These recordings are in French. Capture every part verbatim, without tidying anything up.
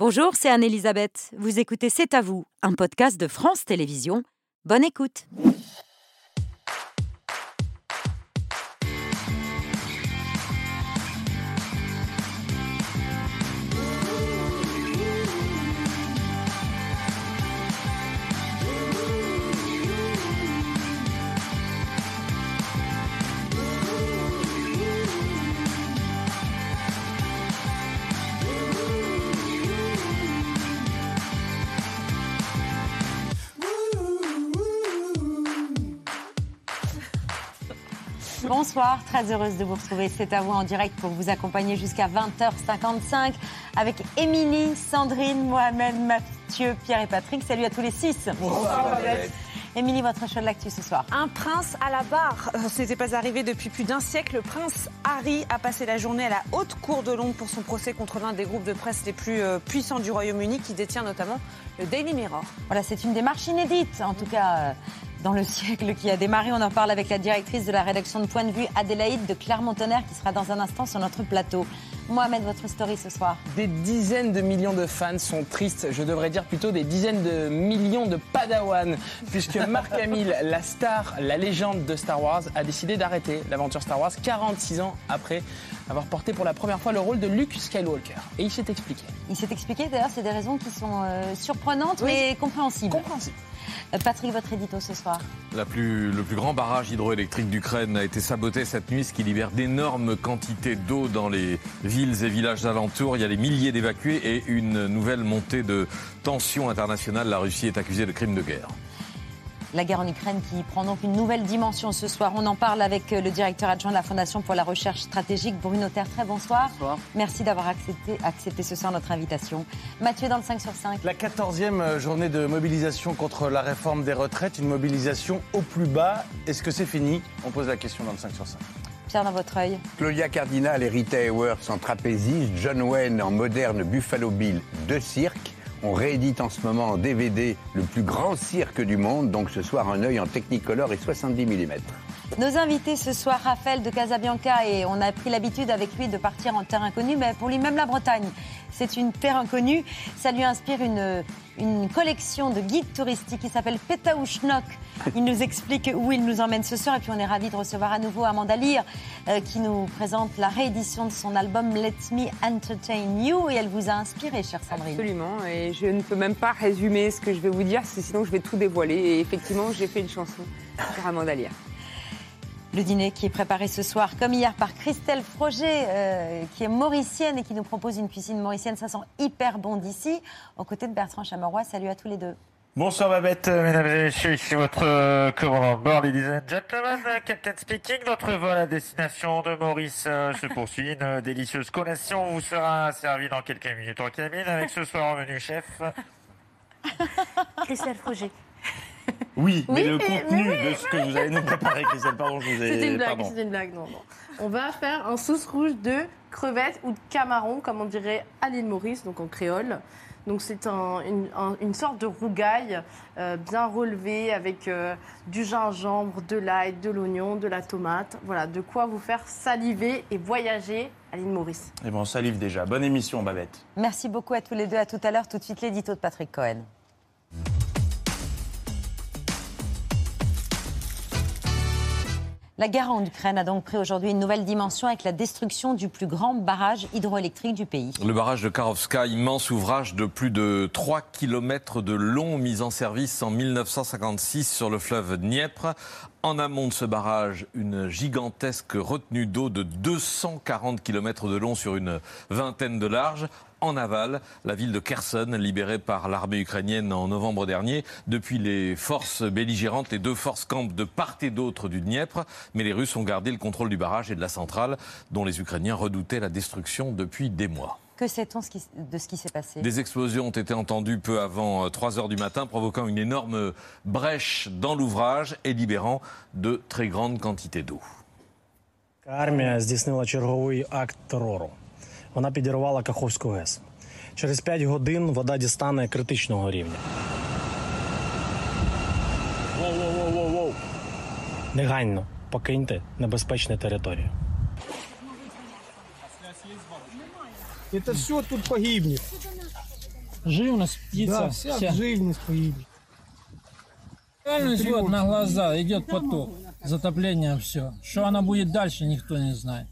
Bonjour, c'est Anne-Elisabeth. Vous écoutez C'est à vous, un podcast de France Télévisions. Bonne écoute. Bonsoir, très heureuse de vous retrouver. C'est à vous en direct pour vous accompagner jusqu'à vingt heures cinquante-cinq avec Émilie, Sandrine, Mohamed, Mathieu, Pierre et Patrick. Salut à tous les six. Bonsoir. Émilie, votre choix de l'actu ce soir. Un prince à la barre. Ce n'était pas arrivé depuis plus d'un siècle. Le prince Harry a passé la journée à la haute cour de Londres pour son procès contre l'un des groupes de presse les plus puissants du Royaume-Uni qui détient notamment le Daily Mirror. Voilà, c'est une démarche inédite, en tout cas euh, dans le siècle qui a démarré. On en parle avec la directrice de la rédaction de Point de Vue, Adélaïde de Clermont-Tonnerre, qui sera dans un instant sur notre plateau. Mohamed, votre story ce soir. Des dizaines de millions de fans sont tristes, je devrais dire plutôt des dizaines de millions de padawans, puisque Mark Hamill, la star, la légende de Star Wars, a décidé d'arrêter l'aventure Star Wars quarante-six ans après avoir porté pour la première fois le rôle de Luke Skywalker. Et il s'est expliqué. Il s'est expliqué, d'ailleurs, c'est des raisons qui sont euh, surprenantes, oui, mais compréhensibles. Compréhensibles. Patrick, votre édito ce soir. La plus, le plus grand barrage hydroélectrique d'Ukraine a été saboté cette nuit, ce qui libère d'énormes quantités d'eau dans les villes et villages alentours. Il y a des milliers d'évacués et une nouvelle montée de tensions internationales. La Russie est accusée de crimes de guerre. La guerre en Ukraine qui prend donc une nouvelle dimension ce soir. On en parle avec le directeur adjoint de la Fondation pour la recherche stratégique, Bruno Tertrais. Bonsoir. Bonsoir. Merci d'avoir accepté, accepté ce soir notre invitation. Mathieu, dans le cinq sur cinq. La quatorzième journée de mobilisation contre la réforme des retraites, une mobilisation au plus bas. Est-ce que c'est fini? On pose la question dans le cinq sur cinq. Pierre, dans votre œil. Claudia Cardinal et Rita Hayworth en trapéziste, John Wayne en moderne Buffalo Bill de cirque. On réédite en ce moment en D V D le plus grand cirque du monde, donc ce soir un œil en Technicolor et soixante-dix millimètres. Nos invités ce soir, Raphaël de Casabianca, et on a pris l'habitude avec lui de partir en terre inconnue, mais pour lui même la Bretagne, c'est une terre inconnue. Ça lui inspire une, une collection de guides touristiques qui s'appelle Pétaouchnok. Il nous explique où il nous emmène ce soir, et puis on est ravis de recevoir à nouveau Amanda Lear, euh, qui nous présente la réédition de son album Let Me Entertain You, et elle vous a inspiré, chère Sandrine. Absolument, et je ne peux même pas résumer ce que je vais vous dire, sinon je vais tout dévoiler, et effectivement j'ai fait une chanson pour Amanda Lear. Le dîner qui est préparé ce soir, comme hier, par Christelle Froger, euh, qui est mauricienne et qui nous propose une cuisine mauricienne. Ça sent hyper bon d'ici, aux côtés de Bertrand Chameroy. Salut à tous les deux. Bonsoir Babette, mesdames et messieurs, ici votre euh, commandant de bord, ladies and gentlemen, Captain speaking. Notre vol à destination de Maurice euh, se poursuit. Une délicieuse collation vous sera servie dans quelques minutes en cabine, avec ce soir en menu chef... Christelle Froger. Oui, mais oui, le mais, contenu mais, de ce que vous allez nous préparer, Christelle, pardon, je vous ai... C'était une blague, pardon. c'était une blague, non, non. On va faire un sauce rouge de crevettes ou de camarons, comme on dirait à l'île Maurice, donc en créole. Donc c'est un, une, un, une sorte de rougaille euh, bien relevée avec euh, du gingembre, de l'ail, de l'oignon, de la tomate. Voilà, de quoi vous faire saliver et voyager à l'île Maurice. Eh bon, on salive déjà. Bonne émission, Babette. Merci beaucoup à tous les deux. À tout à l'heure. Tout de suite, l'édito de Patrick Cohen. La guerre en Ukraine a donc pris aujourd'hui une nouvelle dimension avec la destruction du plus grand barrage hydroélectrique du pays. Le barrage de Karovska, immense ouvrage de plus de trois kilomètres de long, mis en service en mille neuf cent cinquante-six sur le fleuve Dniepr. En amont de ce barrage, une gigantesque retenue d'eau de deux cent quarante kilomètres de long sur une vingtaine de large. En aval, la ville de Kherson, libérée par l'armée ukrainienne en novembre dernier. Depuis, les forces belligérantes, les deux forces campent de part et d'autre du Dniepr. Mais les Russes ont gardé le contrôle du barrage et de la centrale, dont les Ukrainiens redoutaient la destruction depuis des mois. Que sait-on de ce qui s'est passé? Des explosions ont été entendues peu avant trois heures du matin, provoquant une énorme brèche dans l'ouvrage et libérant de très grandes quantités d'eau. Армія здійснила черговий акт терору. Вона підірвала Каховську ГЕС. Через п'ять годин вода дістане критичного рівня. Воу-воу-воу-воу. Негайно покиньте небезпечну територію. Это все тут погибнет. Живность, птица. Да, вся, вся. Живность погибнет. Вот на глаза идет поток, затопление, все. Что она будет дальше, никто не знает.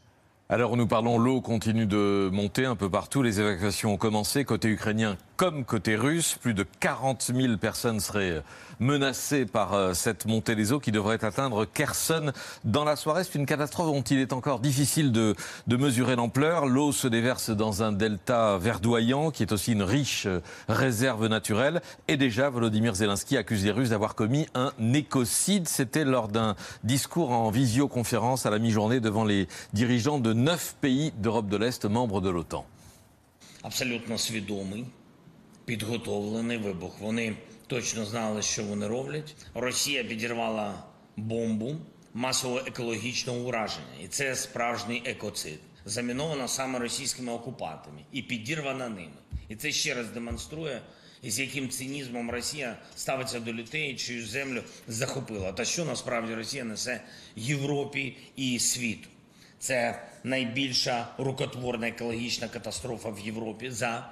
Alors nous parlons, l'eau continue de monter un peu partout. Les évacuations ont commencé, côté ukrainien comme côté russe. Plus de quarante mille personnes seraient menacées par cette montée des eaux qui devrait atteindre Kherson dans la soirée. C'est une catastrophe dont il est encore difficile de, de mesurer l'ampleur. L'eau se déverse dans un delta verdoyant qui est aussi une riche réserve naturelle. Et déjà, Volodymyr Zelensky accuse les Russes d'avoir commis un écocide. C'était lors d'un discours en visioconférence à la mi-journée devant les dirigeants de neuf pays d'Europe de l'Est, membres de l'OTAN. Абсолютно свідомий, підготовлений вибух. Вони точно знали, що вони роблять. Росія підірвала бомбу масового екологічного ураження. І це справжній екоцид. Замінована саме російськими окупантами і підірвана ними. І це ще раз демонструє, з яким цинізмом Росія ставиться до людей, чию землю захопила. Та що насправді Росія несе Європі і світу. Це найбільша рукотворна екологічна катастрофа в Європі за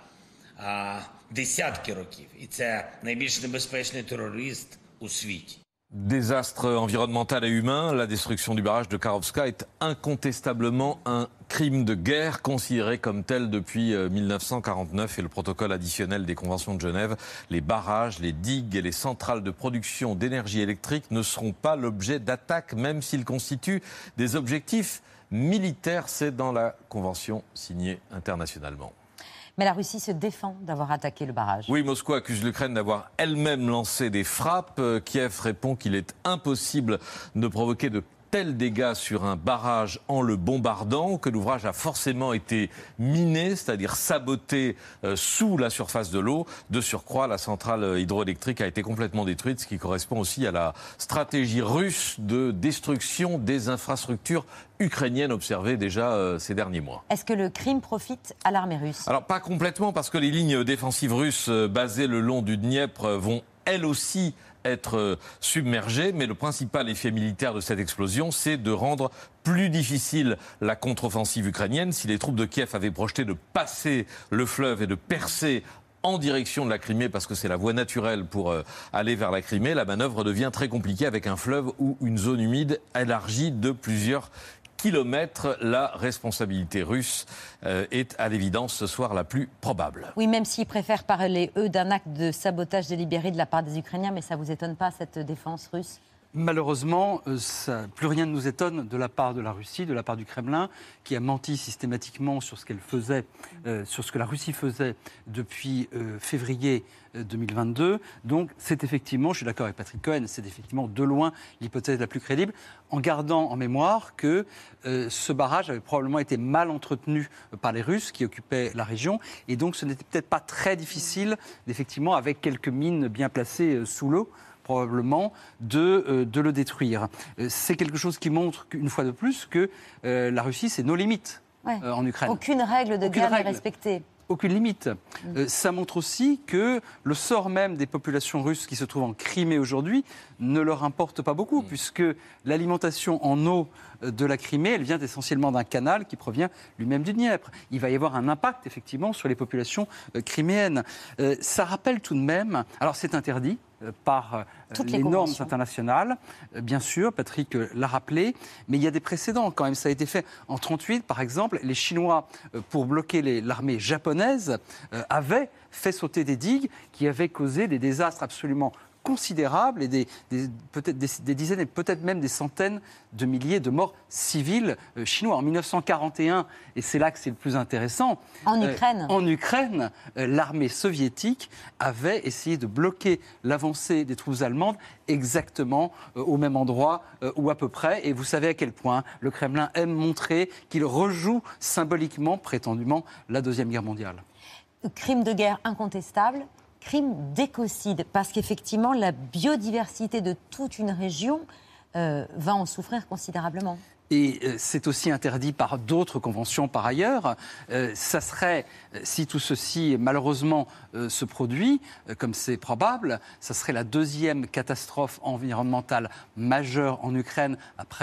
а, десятки років. І це найбільш небезпечний терорист у світі. Désastre environnemental et humain, la destruction du barrage de Karovska est incontestablement un crime de guerre considéré comme tel depuis mille neuf cent quarante-neuf et le protocole additionnel des conventions de Genève. Les barrages, les digues et les centrales de production d'énergie électrique ne seront pas l'objet d'attaques, même s'ils constituent des objectifs militaires. C'est dans la convention signée internationalement. Mais la Russie se défend d'avoir attaqué le barrage. Oui, Moscou accuse l'Ukraine d'avoir elle-même lancé des frappes. Kiev répond qu'il est impossible de provoquer de tels dégâts sur un barrage en le bombardant, que l'ouvrage a forcément été miné, c'est-à-dire saboté euh, sous la surface de l'eau. De surcroît, la centrale hydroélectrique a été complètement détruite, ce qui correspond aussi à la stratégie russe de destruction des infrastructures ukrainiennes observées déjà euh, ces derniers mois. Est-ce que le crime profite à l'armée russe? Alors pas complètement, parce que les lignes défensives russes euh, basées le long du Dniepr euh, vont elles aussi être submergées, mais le principal effet militaire de cette explosion, c'est de rendre plus difficile la contre-offensive ukrainienne. Si les troupes de Kiev avaient projeté de passer le fleuve et de percer en direction de la Crimée, parce que c'est la voie naturelle pour euh, aller vers la Crimée, la manœuvre devient très compliquée avec un fleuve ou une zone humide élargie de plusieurs kilomètres. La responsabilité russe euh, est à l'évidence ce soir la plus probable. Oui, même s'ils préfèrent parler, eux, d'un acte de sabotage délibéré de la part des Ukrainiens, mais ça ne vous étonne pas, cette défense russe? Malheureusement, ça, plus rien ne nous étonne de la part de la Russie, de la part du Kremlin, qui a menti systématiquement sur ce qu'elle faisait, euh, sur ce que la Russie faisait depuis euh, février deux mille vingt-deux. Donc, c'est effectivement, je suis d'accord avec Patrick Cohen, c'est effectivement de loin l'hypothèse la plus crédible, en gardant en mémoire que euh, ce barrage avait probablement été mal entretenu par les Russes qui occupaient la région, et donc ce n'était peut-être pas très difficile, effectivement, avec quelques mines bien placées euh, sous l'eau, probablement, de, euh, de le détruire. Euh, c'est quelque chose qui montre, une fois de plus, que euh, la Russie, c'est nos limites ouais. euh, en Ukraine. Aucune règle de Aucune guerre n'est règle. respectée. Aucune limite. Mmh. Euh, ça montre aussi que le sort même des populations russes qui se trouvent en Crimée aujourd'hui ne leur importe pas beaucoup, mmh. puisque l'alimentation en eau de la Crimée, elle vient essentiellement d'un canal qui provient lui-même du Dniepr. Il va y avoir un impact, effectivement, sur les populations euh, criméennes. Euh, ça rappelle tout de même... Alors, c'est interdit euh, par euh, les, les normes internationales, euh, bien sûr, Patrick euh, l'a rappelé, mais il y a des précédents quand même. Ça a été fait en trente-huit, par exemple. Les Chinois, euh, pour bloquer les, l'armée japonaise, euh, avaient fait sauter des digues qui avaient causé des désastres absolument considérables et des, des, peut-être des, des dizaines et peut-être même des centaines de milliers de morts civiles euh, chinois. En mille neuf cent quarante et un, et c'est là que c'est le plus intéressant, en Ukraine, euh, en Ukraine euh, l'armée soviétique avait essayé de bloquer l'avancée des troupes allemandes exactement euh, au même endroit euh, ou à peu près. Et vous savez à quel point le Kremlin aime montrer qu'il rejoue symboliquement, prétendument, la Deuxième Guerre mondiale. Crime de guerre incontestable. Crime d'écocide, parce qu'effectivement, la biodiversité de toute une région euh, va en souffrir considérablement. Et euh, c'est aussi interdit par d'autres conventions par ailleurs. Euh, ça serait, si tout ceci malheureusement euh, se produit, euh, comme c'est probable, ça serait la deuxième catastrophe environnementale majeure en Ukraine après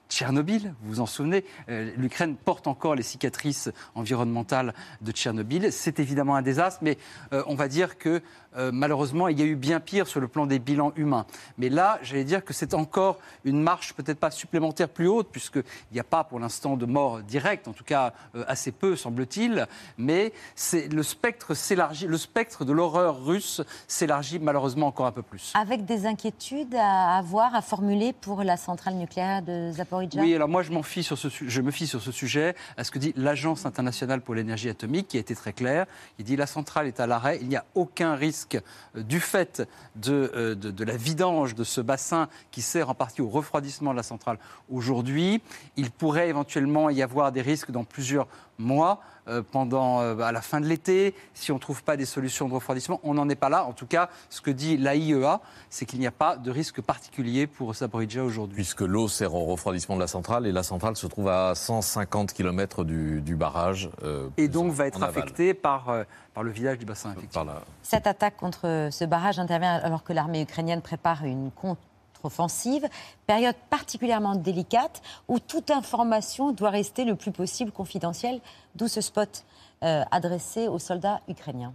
Tchernobyl, vous vous en souvenez, euh, l'Ukraine porte encore les cicatrices environnementales de Tchernobyl. C'est évidemment un désastre, mais euh, on va dire que euh, malheureusement, il y a eu bien pire sur le plan des bilans humains. Mais là, j'allais dire que c'est encore une marche peut-être pas supplémentaire plus haute, puisqu'il n'y a pas pour l'instant de mort directe, en tout cas euh, assez peu, semble-t-il. Mais c'est, le spectre s'élargit, le spectre de l'horreur russe s'élargit malheureusement encore un peu plus. Avec des inquiétudes à avoir, à formuler pour la centrale nucléaire de Zaporijia? Oui, alors moi je, m'en fie sur ce, je me fie sur ce sujet à ce que dit l'Agence internationale pour l'énergie atomique, qui a été très claire. Il dit la centrale est à l'arrêt, il n'y a aucun risque du fait de, de, de la vidange de ce bassin qui sert en partie au refroidissement de la centrale aujourd'hui. Il pourrait éventuellement y avoir des risques dans plusieurs mois, euh, pendant, euh, à la fin de l'été, si on ne trouve pas des solutions de refroidissement. On n'en est pas là. En tout cas, ce que dit l'A I E A, c'est qu'il n'y a pas de risque particulier pour Zaporijia aujourd'hui. Puisque l'eau sert au refroidissement de la centrale et la centrale se trouve à cent cinquante kilomètres du, du barrage. Euh, et donc va être affectée par, euh, par le vidage du bassin, effectivement. Par la... Cette attaque contre ce barrage intervient alors que l'armée ukrainienne prépare une contre-offensive, période particulièrement délicate où toute information doit rester le plus possible confidentielle, d'où ce spot euh, adressé aux soldats ukrainiens.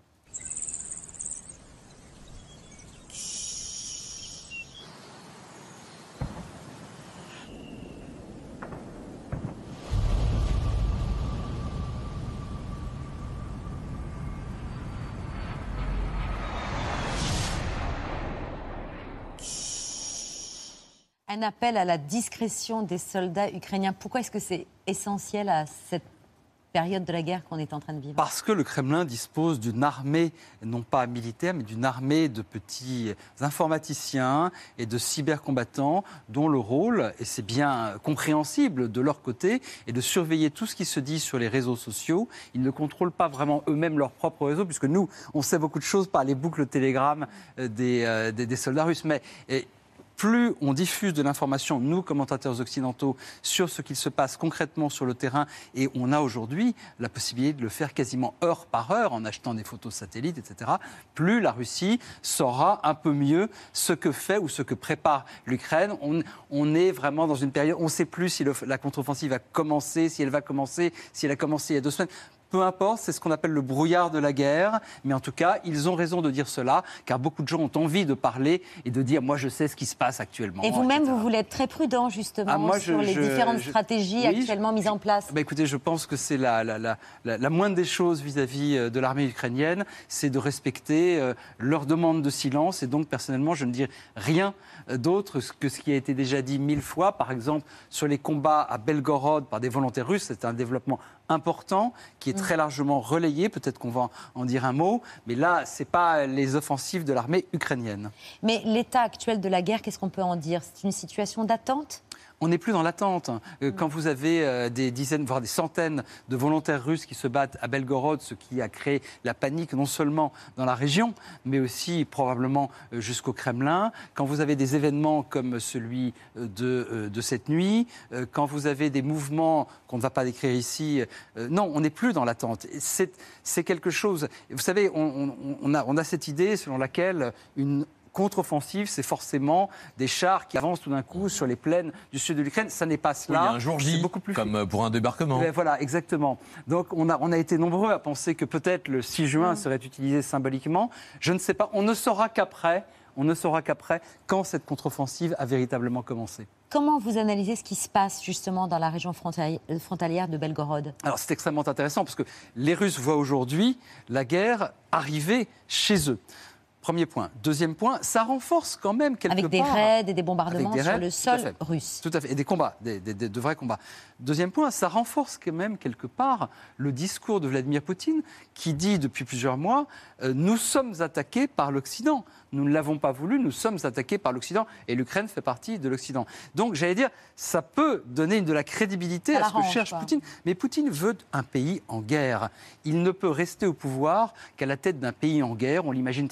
Un appel à la discrétion des soldats ukrainiens. Pourquoi est-ce que c'est essentiel à cette période de la guerre qu'on est en train de vivre? Parce que le Kremlin dispose d'une armée, non pas militaire, mais d'une armée de petits informaticiens et de cybercombattants dont le rôle, et c'est bien compréhensible de leur côté, est de surveiller tout ce qui se dit sur les réseaux sociaux. Ils ne contrôlent pas vraiment eux-mêmes leur propre réseau, puisque nous, on sait beaucoup de choses par les boucles Telegram des, euh, des, des soldats russes. Mais, et, plus on diffuse de l'information, nous, commentateurs occidentaux, sur ce qu'il se passe concrètement sur le terrain, et on a aujourd'hui la possibilité de le faire quasiment heure par heure en achetant des photos satellites, et cetera, plus la Russie saura un peu mieux ce que fait ou ce que prépare l'Ukraine. On, on est vraiment dans une période, on ne sait plus si le, la contre-offensive a commencé, si elle va commencer, si elle a commencé il y a deux semaines. Peu importe, c'est ce qu'on appelle le brouillard de la guerre. Mais en tout cas, ils ont raison de dire cela, car beaucoup de gens ont envie de parler et de dire « moi, je sais ce qui se passe actuellement ». Et vous-même, vous voulez être très prudent, justement, ah, moi, sur je, les je, différentes je, stratégies oui, actuellement mises en place. Bah, écoutez, je pense que c'est la, la, la, la, la moindre des choses vis-à-vis de l'armée ukrainienne, c'est de respecter euh, leur demande de silence. Et donc, personnellement, je ne dis rien d'autre que ce qui a été déjà dit mille fois. Par exemple, sur les combats à Belgorod par des volontaires russes, c'est un développement important, qui est très largement relayé, peut-être qu'on va en dire un mot, mais là, ce n'est pas les offensives de l'armée ukrainienne. Mais l'état actuel de la guerre, qu'est-ce qu'on peut en dire? C'est une situation d'attente? On n'est plus dans l'attente. Quand vous avez des dizaines, voire des centaines de volontaires russes qui se battent à Belgorod, ce qui a créé la panique non seulement dans la région, mais aussi probablement jusqu'au Kremlin. Quand vous avez des événements comme celui de, de cette nuit, quand vous avez des mouvements qu'on ne va pas décrire ici, non, on n'est plus dans l'attente. C'est, c'est quelque chose... Vous savez, on, on, on, a, on a cette idée selon laquelle une contre-offensive, c'est forcément des chars qui avancent tout d'un coup sur les plaines du sud de l'Ukraine. Ça n'est pas cela. Oui, il y a un jour J, beaucoup plus comme pour un débarquement. Mais voilà, exactement. Donc on a, on a été nombreux à penser que peut-être le six juin mmh. serait utilisé symboliquement. Je ne sais pas. On ne saura qu'après, on ne saura qu'après quand cette contre-offensive a véritablement commencé. Comment vous analysez ce qui se passe justement dans la région frontalière de Belgorod? Alors c'est extrêmement intéressant parce que les Russes voient aujourd'hui la guerre arriver chez eux. Premier point. Deuxième point, ça renforce quand même quelque part... Avec des part, raids et des bombardements des sur raids, le sol tout russe. Tout à fait. Et des combats, des, des, des, de vrais combats. Deuxième point, ça renforce quand même quelque part le discours de Vladimir Poutine qui dit depuis plusieurs mois euh, « nous sommes attaqués par l'Occident ». Nous ne l'avons pas voulu, nous sommes attaqués par l'Occident et l'Ukraine fait partie de l'Occident. Donc, j'allais dire, ça peut donner de la crédibilité ça à ce que cherche pas. Poutine. Mais Poutine veut un pays en guerre. Il ne peut rester au pouvoir qu'à la tête d'un pays en guerre. On l'imagine très bien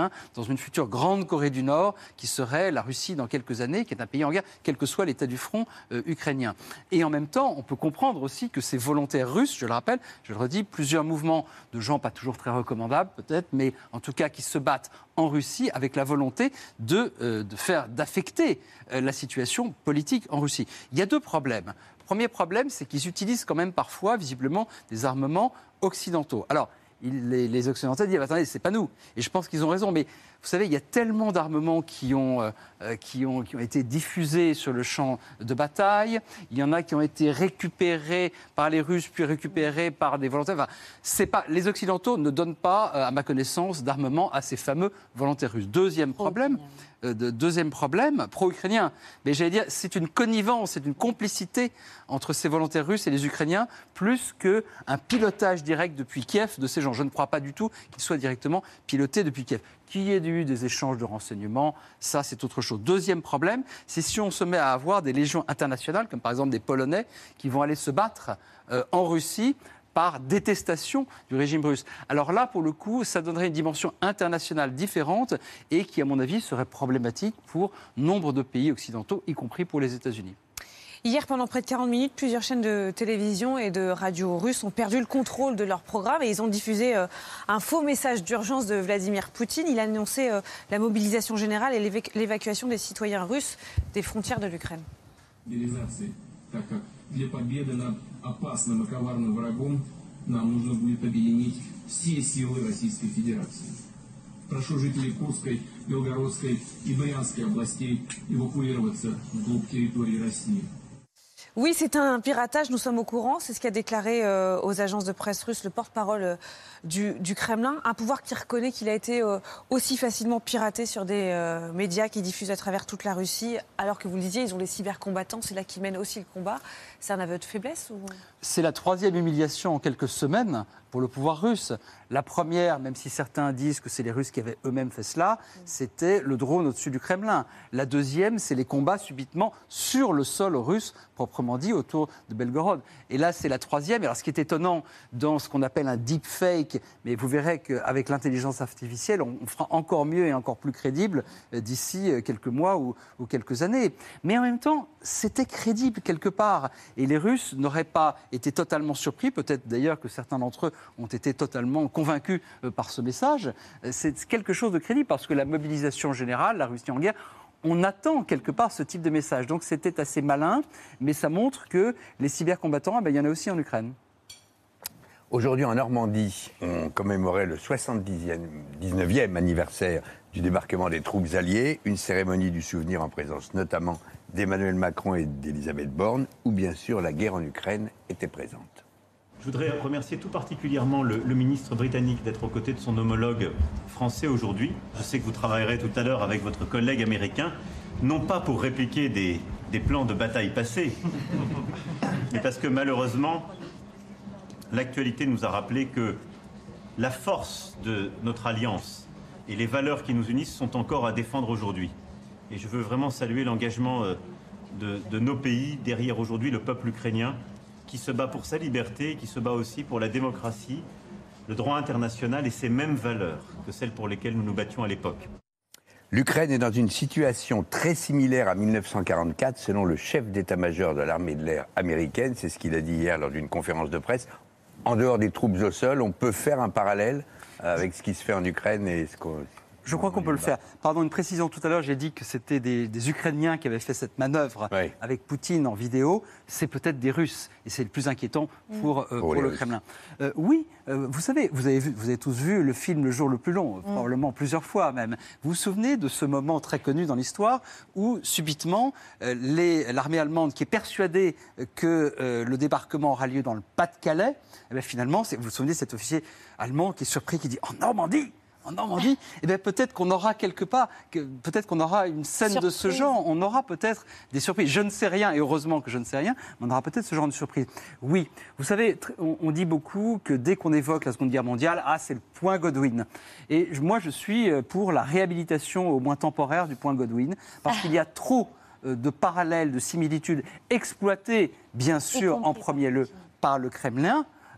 Ukrainiens dans une future grande Corée du Nord qui serait la Russie dans quelques années, qui est un pays en guerre, quel que soit l'état du front euh, ukrainien. Et en même temps, on peut comprendre aussi que ces volontaires russes, je le rappelle, je le redis, plusieurs mouvements de gens pas toujours très recommandables peut-être, mais en tout cas qui se battent en Russie avec la volonté de, euh, de faire, d'affecter euh, la situation politique en Russie. Il y a deux problèmes. Le premier problème, c'est qu'ils utilisent quand même parfois, visiblement, des armements occidentaux. Alors, il, les, les Occidentaux disent, attendez, c'est pas nous. Et je pense qu'ils ont raison, mais vous savez, il y a tellement d'armements qui ont, euh, qui, ont, qui ont été diffusés sur le champ de bataille. Il y en a qui ont été récupérés par les Russes, puis récupérés par des volontaires. Enfin, c'est pas, les Occidentaux ne donnent pas, euh, à ma connaissance, d'armement à ces fameux volontaires russes. Deuxième problème, euh, de, deuxième problème, pro-ukrainien. Mais j'allais dire, c'est une connivence, c'est une complicité entre ces volontaires russes et les Ukrainiens, plus qu'un pilotage direct depuis Kiev de ces gens. Je ne crois pas du tout qu'ils soient directement pilotés depuis Kiev. Qu'il y ait eu des échanges de renseignements, ça c'est autre chose. Deuxième problème, c'est si on se met à avoir des légions internationales, comme par exemple des Polonais, qui vont aller se battre euh, en Russie par détestation du régime russe. Alors là, pour le coup, ça donnerait une dimension internationale différente et qui, à mon avis, serait problématique pour nombre de pays occidentaux, y compris pour les États-Unis. Hier, pendant près de quarante minutes, plusieurs chaînes de télévision et de radio russes ont perdu le contrôle de leur programme et ils ont diffusé euh, un faux message d'urgence de Vladimir Poutine. Il a annoncé euh, la mobilisation générale et l'évac- l'évacuation des citoyens russes des frontières de l'Ukraine. Прошу жителей Курской, Белгородской и Брянской областей эвакуироваться вглубь территории России. Oui, c'est un piratage, nous sommes au courant. C'est ce qu'a déclaré euh, aux agences de presse russes le porte-parole euh, du, du Kremlin. Un pouvoir qui reconnaît qu'il a été euh, aussi facilement piraté sur des euh, médias qui diffusent à travers toute la Russie. Alors que vous le disiez, ils ont les cybercombattants, c'est là qu'ils mènent aussi le combat. C'est un aveu de faiblesse ou... C'est la troisième humiliation en quelques semaines pour le pouvoir russe. La première, même si certains disent que c'est les Russes qui avaient eux-mêmes fait cela, c'était le drone au-dessus du Kremlin. La deuxième, c'est les combats subitement sur le sol russe, proprement dit, autour de Belgorod. Et là, c'est la troisième. Alors, ce qui est étonnant dans ce qu'on appelle un deepfake, mais vous verrez qu'avec l'intelligence artificielle, on fera encore mieux et encore plus crédible d'ici quelques mois ou, ou quelques années. Mais en même temps, c'était crédible quelque part. Et les Russes n'auraient pas été totalement surpris, peut-être d'ailleurs que certains d'entre eux ont été totalement convaincus par ce message. C'est quelque chose de crédible parce que la mobilisation générale, la Russie en guerre, on attend quelque part ce type de message. Donc c'était assez malin, mais ça montre que les cybercombattants, eh bien, il y en a aussi en Ukraine. Aujourd'hui, en Normandie, on commémorait le soixante-dix-neuvième anniversaire du débarquement des troupes alliées, une cérémonie du souvenir en présence notamment d'Emmanuel Macron et d'Elisabeth Borne, où bien sûr la guerre en Ukraine était présente. Je voudrais remercier tout particulièrement le, le ministre britannique d'être aux côtés de son homologue français aujourd'hui. Je sais que vous travaillerez tout à l'heure avec votre collègue américain, non pas pour répliquer des, des plans de bataille passés, mais parce que malheureusement, l'actualité nous a rappelé que la force de notre alliance et les valeurs qui nous unissent sont encore à défendre aujourd'hui. Et je veux vraiment saluer l'engagement de, de nos pays derrière aujourd'hui le peuple ukrainien qui se bat pour sa liberté, qui se bat aussi pour la démocratie, le droit international et ces mêmes valeurs que celles pour lesquelles nous nous battions à l'époque. L'Ukraine est dans une situation très similaire à mille neuf cent quarante-quatre, selon le chef d'état-major de l'armée de l'air américaine. C'est ce qu'il a dit hier lors d'une conférence de presse. En dehors des troupes au sol, on peut faire un parallèle avec ce qui se fait en Ukraine et ce qu'on... Je crois qu'on peut le faire. Pardon, une précision tout à l'heure, j'ai dit que c'était des, des Ukrainiens qui avaient fait cette manœuvre oui. avec Poutine en vidéo. C'est peut-être des Russes et c'est le plus inquiétant pour, euh, pour, pour le Kremlin. Euh, oui, euh, vous savez, vous avez, vu, vous avez tous vu le film Le jour le plus long, mm. probablement plusieurs fois même. Vous vous souvenez de ce moment très connu dans l'histoire où subitement euh, les, l'armée allemande qui est persuadée que euh, le débarquement aura lieu dans le Pas-de-Calais, eh bien, finalement, vous vous souvenez de cet officier allemand qui est surpris, qui dit « En Normandie !» En Normandie, eh bien peut-être qu'on aura quelque part, que, peut-être qu'on aura une scène surprise. De ce genre, on aura peut-être des surprises. Je ne sais rien, et heureusement que je ne sais rien, mais on aura peut-être ce genre de surprise. Oui, vous savez, on, on dit beaucoup que dès qu'on évoque la Seconde Guerre mondiale, ah, c'est le point Godwin. Et moi, je suis pour la réhabilitation, au moins temporaire, du point Godwin, parce ah. qu'il y a trop de parallèles, de similitudes exploitées, bien sûr, en premier lieu, par le Kremlin,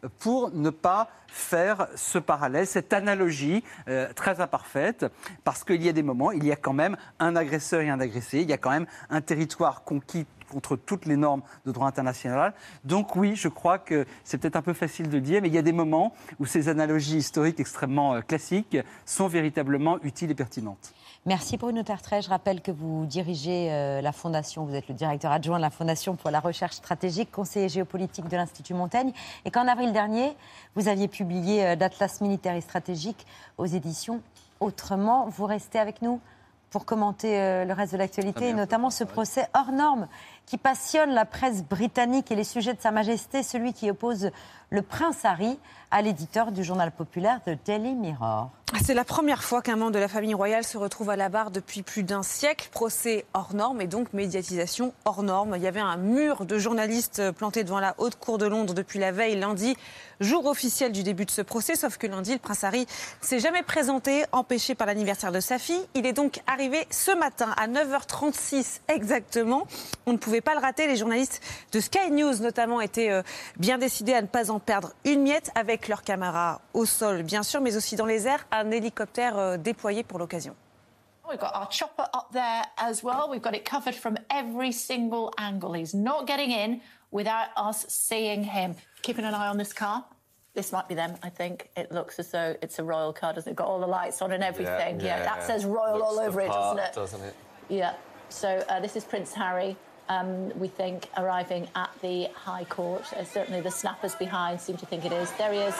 pour ne pas faire ce parallèle, cette analogie euh, très imparfaite, parce qu'il y a des moments, il y a quand même un agresseur et un agressé, il y a quand même un territoire conquis contre toutes les normes de droit international. Donc oui, je crois que c'est peut-être un peu facile de dire, mais il y a des moments où ces analogies historiques extrêmement euh, classiques sont véritablement utiles et pertinentes. Merci Bruno Tertrais. Je rappelle que vous dirigez euh, la Fondation, vous êtes le directeur adjoint de la Fondation pour la recherche stratégique, conseiller géopolitique de l'Institut Montaigne, et qu'en avril dernier, vous aviez publié euh, l'Atlas militaire et stratégique aux éditions Autrement. Vous restez avec nous pour commenter euh, le reste de l'actualité, et notamment ce procès hors norme qui passionne la presse britannique et les sujets de Sa Majesté, celui qui oppose le prince Harry à l'éditeur du journal populaire The Daily Mirror. C'est la première fois qu'un membre de la famille royale se retrouve à la barre depuis plus d'un siècle. Procès hors norme et donc médiatisation hors norme. Il y avait un mur de journalistes plantés devant la haute cour de Londres depuis la veille lundi, jour officiel du début de ce procès. Sauf que lundi, le prince Harry ne s'est jamais présenté, empêché par l'anniversaire de sa fille. Il est donc arrivé ce matin à neuf heures trente-six exactement. On ne pouvait pas le rater. Les journalistes de Sky News notamment étaient euh, bien décidés à ne pas en perdre une miette, avec leurs caméras au sol bien sûr, mais aussi dans les airs, un hélicoptère euh, déployé pour l'occasion. We've got our chopper up there as well. We've got it covered from every single angle. He's not getting in without us seeing him. Keeping an eye on this car. This might be them, I think. It looks as though it's a royal car, doesn't it? Got all the lights on and everything. Yeah, yeah, yeah that says royal looks all over it, part, doesn't it? Doesn't it? Yeah. So uh, this is Prince Harry, um, we think, arriving at the High Court. Uh, certainly the snappers behind seem to think it is. There he is.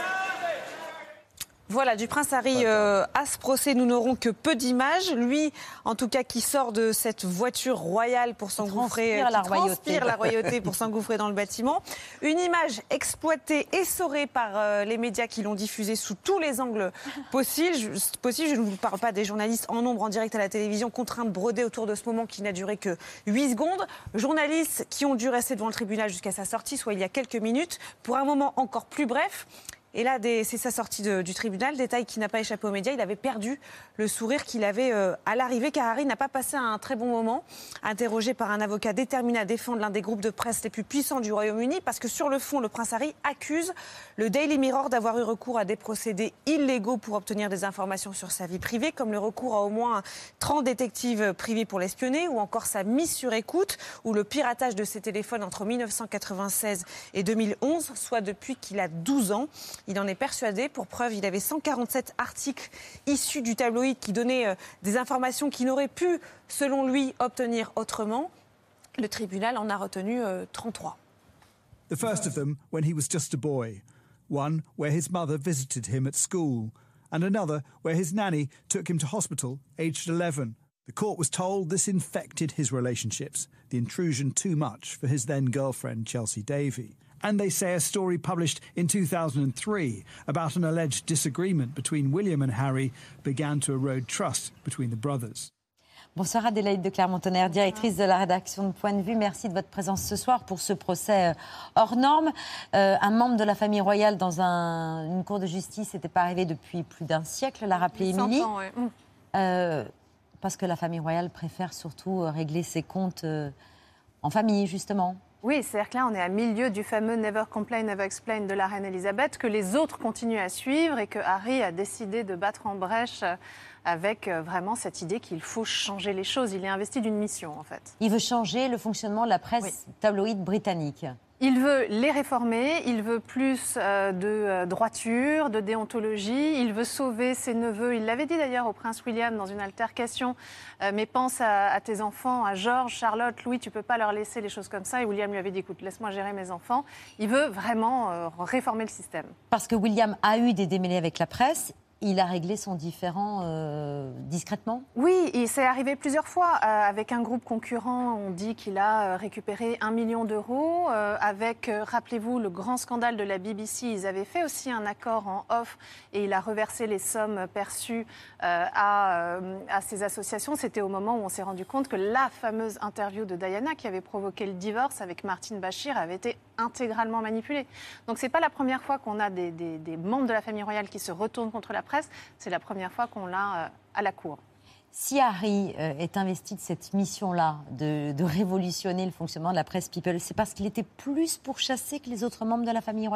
Voilà, du prince Harry euh, à ce procès, nous n'aurons que peu d'images. Lui, en tout cas, qui sort de cette voiture royale pour s'engouffrer, transpire, la, qui royauté. transpire la royauté pour s'engouffrer dans le bâtiment. Une image exploitée, essorée par euh, les médias qui l'ont diffusée sous tous les angles possibles. Je, possible. Je ne vous parle pas des journalistes en nombre en direct à la télévision, contraints de broder autour de ce moment qui n'a duré que huit secondes. Journalistes qui ont dû rester devant le tribunal jusqu'à sa sortie, soit il y a quelques minutes, pour un moment encore plus bref. Et là, c'est sa sortie de, du tribunal, détail qui n'a pas échappé aux médias. Il avait perdu le sourire qu'il avait euh, à l'arrivée, car Harry n'a pas passé un très bon moment. Interrogé par un avocat déterminé à défendre l'un des groupes de presse les plus puissants du Royaume-Uni, parce que sur le fond, le prince Harry accuse le Daily Mirror d'avoir eu recours à des procédés illégaux pour obtenir des informations sur sa vie privée, comme le recours à au moins trente détectives privés pour l'espionner, ou encore sa mise sur écoute, ou le piratage de ses téléphones entre mille neuf cent quatre-vingt-seize et deux mille onze, soit depuis qu'il a douze ans. Il en est persuadé. Pour preuve, il avait cent quarante-sept articles issus du tabloïd qui donnaient euh, des informations qu'il n'aurait pu, selon lui, obtenir autrement. Le tribunal en a retenu euh, trente-trois. The first of them when he was just a boy. One where his mother visited him at school. And another where his nanny took him to hospital, aged eleven. The court was told this infected his relationships, the intrusion too much for his then girlfriend Chelsea Davy. And they say a story published in two thousand three about an alleged disagreement between William and Harry began to erode trust between the brothers. Bonsoir Adélaïde de Clermont-Tonnerre, directrice de la rédaction de Point de Vue. Merci de votre présence ce soir pour ce procès hors norme. Euh, un membre de la famille royale dans un, une cour de justice n'était pas arrivé depuis plus d'un siècle, l'a rappelé Émilie. Ouais. Euh, parce que la famille royale préfère surtout régler ses comptes euh, en famille, justement. Oui, c'est-à-dire que là, on est à milieu du fameux « Never Complain, Never Explain » de la reine Elisabeth, que les autres continuent à suivre et que Harry a décidé de battre en brèche avec vraiment cette idée qu'il faut changer les choses. Il est investi d'une mission, en fait. Il veut changer le fonctionnement de la presse oui. tabloïde britannique. Il veut les réformer, il veut plus euh, de euh, droiture, de déontologie, il veut sauver ses neveux. Il l'avait dit d'ailleurs au prince William dans une altercation, euh, mais pense à, à tes enfants, à George, Charlotte, Louis, tu ne peux pas leur laisser les choses comme ça. Et William lui avait dit, écoute, laisse-moi gérer mes enfants. Il veut vraiment euh, réformer le système. Parce que William a eu des démêlés avec la presse. Il a réglé son différend euh, discrètement ? Oui, il s'est arrivé plusieurs fois. Euh, avec un groupe concurrent, on dit qu'il a récupéré un million d'euros. Euh, avec, euh, rappelez-vous, le grand scandale de la B B C, ils avaient fait aussi un accord en off et il a reversé les sommes perçues euh, à, euh, à ces associations. C'était au moment où on s'est rendu compte que la fameuse interview de Diana, qui avait provoqué le divorce avec Martine Bachir, avait été intégralement manipulée. Donc c'est pas la première fois qu'on a des, des, des membres de la famille royale qui se retournent contre la presse. C'est la première fois qu'on l'a euh, à la cour. Si Harry euh, est investi de cette mission-là, de, de révolutionner le fonctionnement de la presse People, c'est parce qu'il était plus pourchassé que les autres membres de la famille royale ?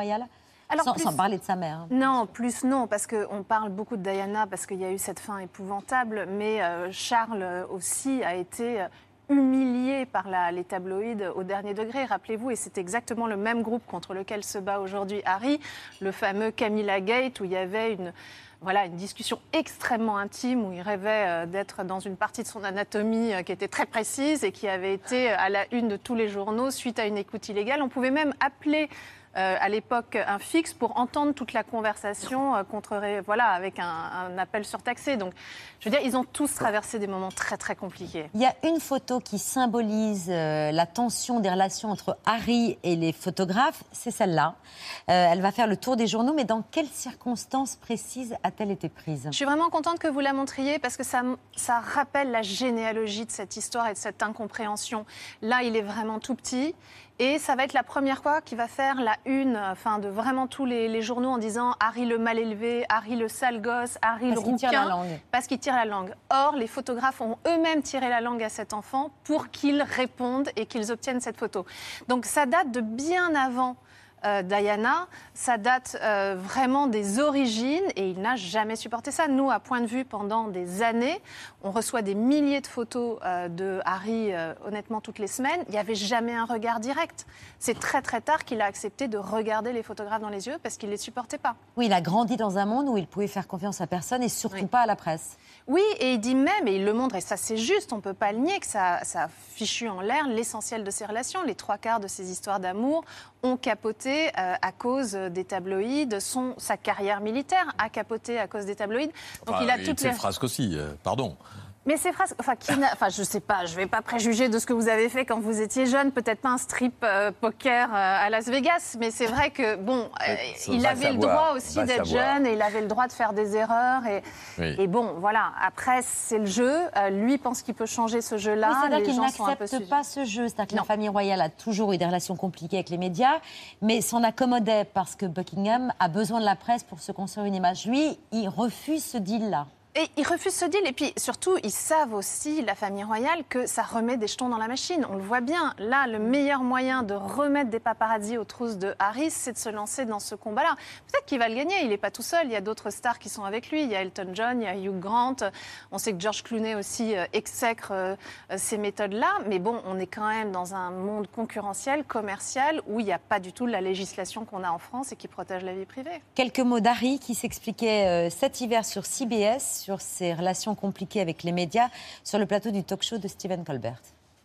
Alors, sans, plus... sans parler de sa mère. Hein. Non, plus non, parce qu'on parle beaucoup de Diana, parce qu'il y a eu cette fin épouvantable, mais euh, Charles aussi a été humilié par la, les tabloïds au dernier degré, rappelez-vous, et c'est exactement le même groupe contre lequel se bat aujourd'hui Harry, le fameux Camilla Gate, où il y avait une... Voilà, une discussion extrêmement intime où il rêvait d'être dans une partie de son anatomie qui était très précise et qui avait été à la une de tous les journaux suite à une écoute illégale. On pouvait même appeler euh, à l'époque un fixe pour entendre toute la conversation euh, contre, voilà, avec un, un appel surtaxé. Donc, je veux dire, ils ont tous traversé des moments très très compliqués. Il y a une photo qui symbolise euh, la tension des relations entre Harry et les photographes, c'est celle-là. Euh, elle va faire le tour des journaux, mais dans quelles circonstances précises a-t-elle été prise ? Je suis vraiment contente que vous la montriez parce que ça, ça rappelle la généalogie de cette histoire et de cette incompréhension. Là, il est vraiment tout petit. Et ça va être la première fois qu'il va faire la une, enfin, de vraiment tous les, les journaux en disant Harry le mal élevé, Harry le sale gosse, Harry parce le rouquin. Parce qu'il tire la langue. Parce qu'il tire la langue. Or, les photographes ont eux-mêmes tiré la langue à cet enfant pour qu'ils répondent et qu'ils obtiennent cette photo. Donc ça date de bien avant Euh, Diana, ça date euh, vraiment des origines et il n'a jamais supporté ça. Nous, à Point de Vue, pendant des années, on reçoit des milliers de photos euh, de Harry, euh, honnêtement, toutes les semaines. Il n'y avait jamais un regard direct. C'est très très tard qu'il a accepté de regarder les photographes dans les yeux parce qu'il ne les supportait pas. Oui, il a grandi dans un monde où il pouvait faire confiance à personne et surtout oui. pas à la presse. Oui, et il dit même, et il le montre, et ça c'est juste, on ne peut pas le nier, que ça, ça a fichu en l'air l'essentiel de ses relations. Les trois quarts de ses histoires d'amour ont capoté euh, à cause des tabloïds. Son, sa carrière militaire a capoté à cause des tabloïds. Donc enfin, il a et toutes ses les frasques aussi, euh, pardon. Mais ces phrases, enfin, qui n'a, enfin, je sais pas, je vais pas préjuger de ce que vous avez fait quand vous étiez jeune, peut-être pas un strip euh, poker euh, à Las Vegas, mais c'est vrai que bon, euh, il avait savoir, le droit aussi d'être savoir. jeune et il avait le droit de faire des erreurs et, oui. et bon, voilà. Après, c'est le jeu. Euh, lui pense qu'il peut changer ce jeu-là. Oui, c'est-à-dire qu'il n'accepte pas ce jeu. C'est-à-dire que non. la famille royale a toujours eu des relations compliquées avec les médias, mais s'en accommodait parce que Buckingham a besoin de la presse pour se construire une image. Lui, il refuse ce deal-là. Et ils refusent ce deal. Et puis, surtout, ils savent aussi, la famille royale, que ça remet des jetons dans la machine. On le voit bien. Là, le meilleur moyen de remettre des paparazzis aux trousses de Harry, c'est de se lancer dans ce combat-là. Peut-être qu'il va le gagner. Il n'est pas tout seul. Il y a d'autres stars qui sont avec lui. Il y a Elton John, il y a Hugh Grant. On sait que George Clooney aussi euh, exècre euh, ces méthodes-là. Mais bon, on est quand même dans un monde concurrentiel, commercial, où il n'y a pas du tout la législation qu'on a en France et qui protège la vie privée. Quelques mots d'Harry qui s'expliquait euh, cet hiver sur C B S, sur ses relations compliquées avec les médias sur le plateau du talk-show de Stephen Colbert.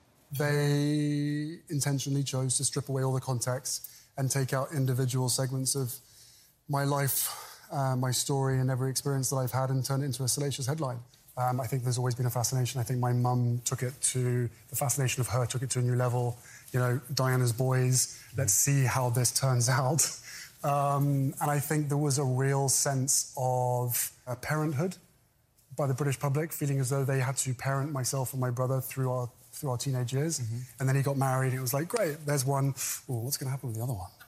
They intentionally chose to strip away all the context and take out individual segments of my life, uh, my story and every experience that I've had and turn it into a salacious headline. Um, I think there's always been a fascination. I think my mum took it to, the fascination of her took it to a new level. You know, Diana's boys, let's see how this turns out. Um, and I think there was a real sense of uh, parenthood by the British public, feeling as though they had to parent myself and my brother through our through our teenage years. Mm-hmm. And then he got married, and it was like, great, there's one. Oh, what's going to happen with the other one?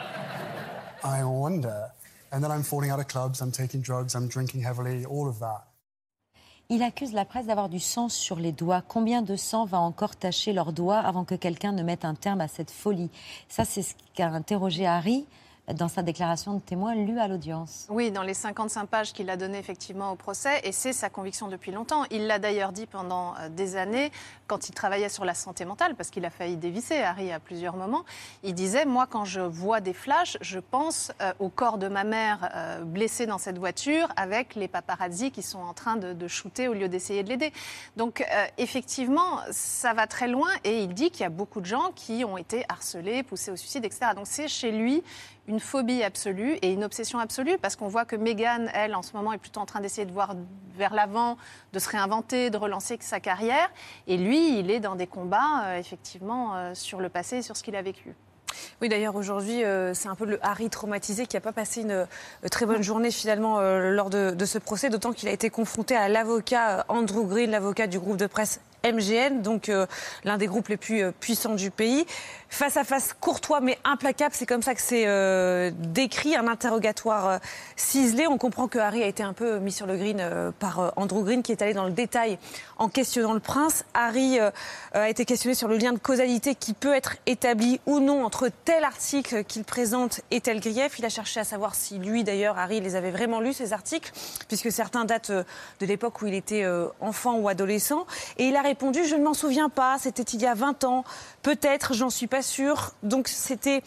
I wonder. And then I'm falling out of clubs, I'm taking drugs, I'm drinking heavily, all of that. Il accuse la presse d'avoir du sang sur les doigts. Combien de sang va encore tacher leurs doigts avant que quelqu'un ne mette un terme à cette folie ? Ça, c'est ce qu'a interrogé Harry dans sa déclaration de témoin lue à l'audience. Oui, dans les cinquante-cinq pages qu'il a données effectivement au procès, et c'est sa conviction depuis longtemps. Il l'a d'ailleurs dit pendant euh, des années, quand il travaillait sur la santé mentale, parce qu'il a failli dévisser, Harry, à plusieurs moments. Il disait, moi, quand je vois des flashs, je pense euh, au corps de ma mère euh, blessée dans cette voiture, avec les paparazzis qui sont en train de, de shooter au lieu d'essayer de l'aider. Donc, euh, effectivement, ça va très loin, et il dit qu'il y a beaucoup de gens qui ont été harcelés, poussés au suicide, et cetera. Donc, c'est chez lui une phobie absolue et une obsession absolue, parce qu'on voit que Meghan, elle, en ce moment, est plutôt en train d'essayer de voir vers l'avant, de se réinventer, de relancer sa carrière. Et lui, il est dans des combats, euh, effectivement, euh, sur le passé et sur ce qu'il a vécu. Oui, d'ailleurs, aujourd'hui, euh, c'est un peu le Harry traumatisé qui n'a pas passé une euh, très bonne journée, finalement, euh, lors de, de ce procès, d'autant qu'il a été confronté à l'avocat euh, Andrew Green, l'avocat du groupe de presse M G M, donc euh, l'un des groupes les plus euh, puissants du pays. Face à face courtois mais implacable, c'est comme ça que c'est euh, décrit, un interrogatoire euh, ciselé. On comprend que Harry a été un peu mis sur le green euh, par euh, Andrew Green qui est allé dans le détail en questionnant le prince. Harry euh, a été questionné sur le lien de causalité qui peut être établi ou non entre tel article qu'il présente et tel grief. Il a cherché à savoir si lui d'ailleurs, Harry, les avait vraiment lus ces articles, puisque certains datent euh, de l'époque où il était euh, enfant ou adolescent. Et il a répondu « Je ne m'en souviens pas, c'était il y a vingt ans, peut-être, j'en suis pas sûr. » Donc c'était...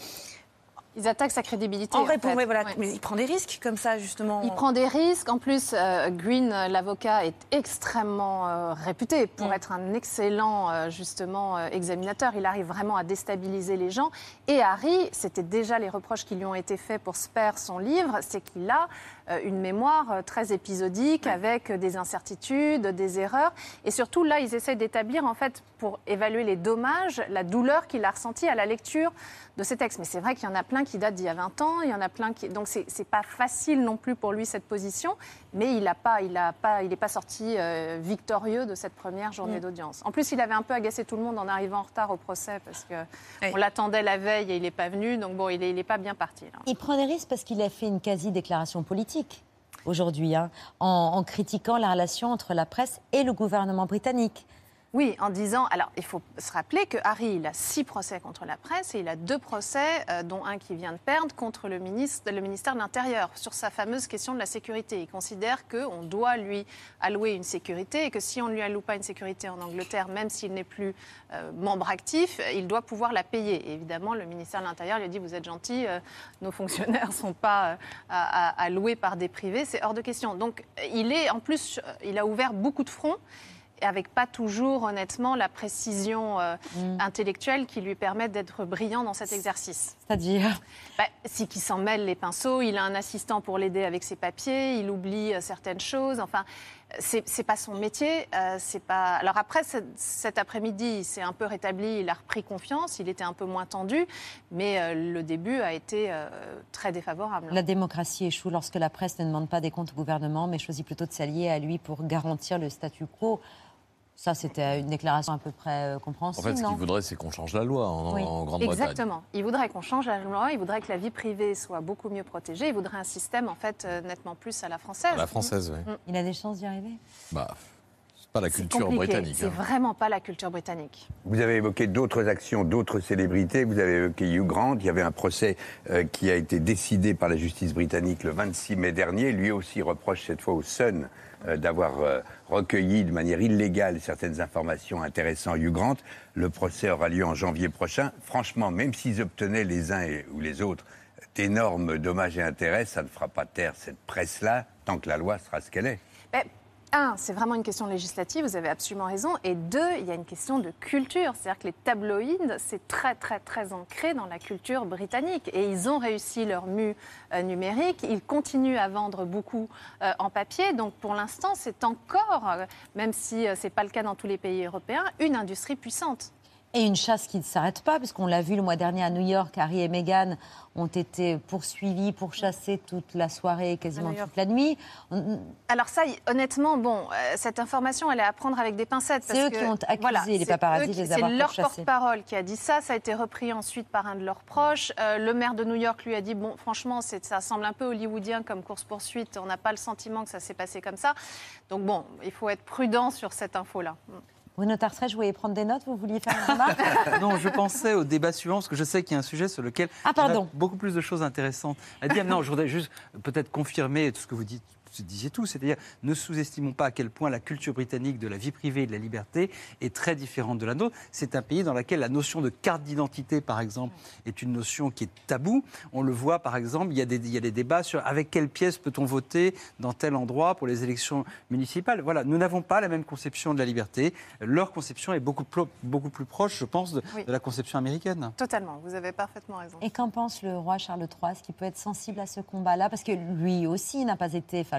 Ils attaquent sa crédibilité. En en réponse, fait. ouais, voilà. Ouais. Mais il prend des risques comme ça, justement. Il prend des risques. En plus, euh, Green, euh, l'avocat, est extrêmement euh, réputé pour Mm. être un excellent, euh, justement, euh, examinateur. Il arrive vraiment à déstabiliser les gens. Et Harry, c'était déjà les reproches qui lui ont été faits pour Spare, son livre, c'est qu'il a euh, une mémoire euh, très épisodique, ouais. avec euh, des incertitudes, des erreurs. Et surtout, là, ils essayent d'établir, en fait, pour évaluer les dommages, la douleur qu'il a ressentie à la lecture de ces textes. Mais c'est vrai qu'il y en a plein qui datent d'il y a vingt ans, il y en a plein qui... Donc c'est, c'est pas facile non plus pour lui cette position, mais il a pas, il a pas, il n'est pas sorti euh, victorieux de cette première journée mmh. d'audience. En plus, il avait un peu agacé tout le monde en arrivant en retard au procès, parce qu'on oui. l'attendait la veille et il n'est pas venu, donc bon, il n'est il est pas bien parti. Là. Il prend des risques parce qu'il a fait une quasi-déclaration politique aujourd'hui, hein, en, en critiquant la relation entre la presse et le gouvernement britannique. Oui, en disant... Alors, il faut se rappeler que Harry, il a six procès contre la presse et il a deux procès, euh, dont un qui vient de perdre, contre le, ministre, le ministère de l'Intérieur, sur sa fameuse question de la sécurité. Il considère qu'on doit lui allouer une sécurité et que si on ne lui alloue pas une sécurité en Angleterre, même s'il n'est plus euh, membre actif, il doit pouvoir la payer. Et évidemment, le ministère de l'Intérieur lui a dit « Vous êtes gentil, euh, nos fonctionnaires ne sont pas euh, à, à, à louer par des privés, c'est hors de question. » Donc, il est, en plus, il a ouvert beaucoup de fronts, avec pas toujours, honnêtement, la précision euh, mmh. intellectuelle qui lui permet d'être brillant dans cet exercice. C'est-à-dire bah, C'est qu'il s'en mêle les pinceaux, il a un assistant pour l'aider avec ses papiers, il oublie euh, certaines choses, enfin... C'est, c'est pas son métier, euh, c'est pas... Alors après, cet, cet après-midi, il s'est un peu rétabli, il a repris confiance, il était un peu moins tendu, mais euh, le début a été euh, très défavorable. La démocratie échoue lorsque la presse ne demande pas des comptes au gouvernement, mais choisit plutôt de s'allier à lui pour garantir le statu quo. Ça, c'était une déclaration à peu près euh, compréhensible, En fait, ce non qu'il voudrait, c'est qu'on change la loi en, oui. en Grande-Bretagne. Exactement. Il voudrait qu'on change la loi, il voudrait que la vie privée soit beaucoup mieux protégée, il voudrait un système, en fait, euh, nettement plus à la française. À la française, mmh. oui. Mmh. Il a des chances d'y arriver bah, c'est pas la culture c'est britannique. C'est hein. vraiment pas la culture britannique. Vous avez évoqué d'autres actions, d'autres célébrités. Vous avez évoqué Hugh Grant. Il y avait un procès euh, qui a été décidé par la justice britannique le vingt-six mai dernier. Lui aussi reproche cette fois au Sun euh, d'avoir euh, recueilli de manière illégale certaines informations intéressant Hugh Grant. Le procès aura lieu en janvier prochain. Franchement, même s'ils obtenaient les uns et, ou les autres d'énormes dommages et intérêts, ça ne fera pas taire cette presse-là tant que la loi sera ce qu'elle est. Mais... Un, c'est vraiment une question législative, vous avez absolument raison. Et deux, il y a une question de culture. C'est-à-dire que les tabloïds, c'est très, très, très ancré dans la culture britannique. Et ils ont réussi leur mue euh, numérique. Ils continuent à vendre beaucoup euh, en papier. Donc, pour l'instant, c'est encore, euh, même si euh, ce n'est pas le cas dans tous les pays européens, une industrie puissante. Et une chasse qui ne s'arrête pas, puisqu'on l'a vu le mois dernier à New York, Harry et Meghan ont été poursuivis, pourchassés toute la soirée, quasiment toute la nuit. On... Alors ça, honnêtement, bon, euh, cette information, elle est à prendre avec des pincettes. C'est eux que, qui ont accusé voilà, les paparazzis de les avoir C'est leur pourchassés. porte-parole qui a dit ça, ça a été repris ensuite par un de leurs proches. Euh, le maire de New York lui a dit, bon, franchement, c'est, ça semble un peu hollywoodien comme course-poursuite, on n'a pas le sentiment que ça s'est passé comme ça. Donc bon, il faut être prudent sur cette info-là. Bruno Tartret, je voulais prendre des notes, vous vouliez faire une remarque? Non, je pensais au débat suivant, parce que je sais qu'il y a un sujet sur lequel ah, pardon. beaucoup plus de choses intéressantes à dire. Non, je voudrais juste peut-être confirmer tout ce que vous dites. Vous disiez tout, c'est-à-dire ne sous-estimons pas à quel point la culture britannique de la vie privée et de la liberté est très différente de la nôtre. C'est un pays dans lequel la notion de carte d'identité, par exemple, est une notion qui est taboue. On le voit, par exemple, il y a des, il y a des débats sur avec quelle pièce peut-on voter dans tel endroit pour les élections municipales. Voilà, nous n'avons pas la même conception de la liberté. Leur conception est beaucoup, plus, beaucoup plus proche, je pense, de, oui. de la conception américaine. Totalement, vous avez parfaitement raison. Et qu'en pense le roi Charles trois? Est-ce qu'il peut être sensible à ce combat-là? Parce que lui aussi n'a pas été... Enfin,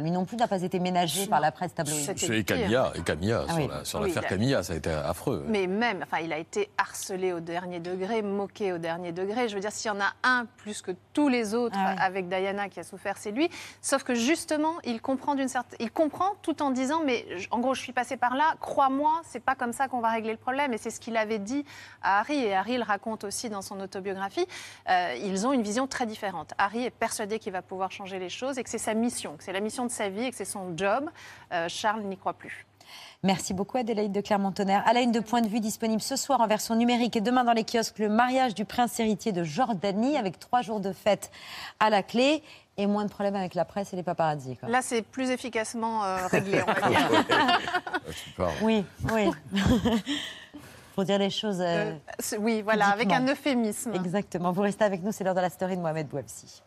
lui non plus n'a pas été ménagé par la presse tabloïde. C'est Camilla, et Camilla Ah sur oui. la- sur Oui, l'affaire il a- Camilla, ça a été affreux. Mais même, enfin, il a été harcelé au dernier degré, moqué au dernier degré. Je veux dire, s'il y en a un plus que tous les autres Ah ouais. avec Diana qui a souffert, c'est lui. Sauf que justement, il comprend d'une certaine, il comprend tout en disant, mais je- en gros, je suis passé par là. Crois-moi, c'est pas comme ça qu'on va régler le problème. Et c'est ce qu'il avait dit à Harry. Et Harry le raconte aussi dans son autobiographie. Euh, ils ont une vision très différente. Harry est persuadé qu'il va pouvoir changer les choses et que c'est sa mission, que c'est la mission de sa vie et que c'est son job. Euh, Charles n'y croit plus. Merci beaucoup Adélaïde de Clermont-Tonnerre. À la une de Point de vue disponible ce soir en version numérique et demain dans les kiosques, le mariage du prince héritier de Jordanie avec trois jours de fête à la clé et moins de problèmes avec la presse et les paparazzis. quoi. Là, c'est plus efficacement euh, réglé, on va dire. Oui, oui. Pour dire les choses. euh, Euh, c'est- oui, voilà, avec physiquement. un euphémisme. Exactement. Vous restez avec nous, c'est l'heure de la story de Mohamed Bouabsi.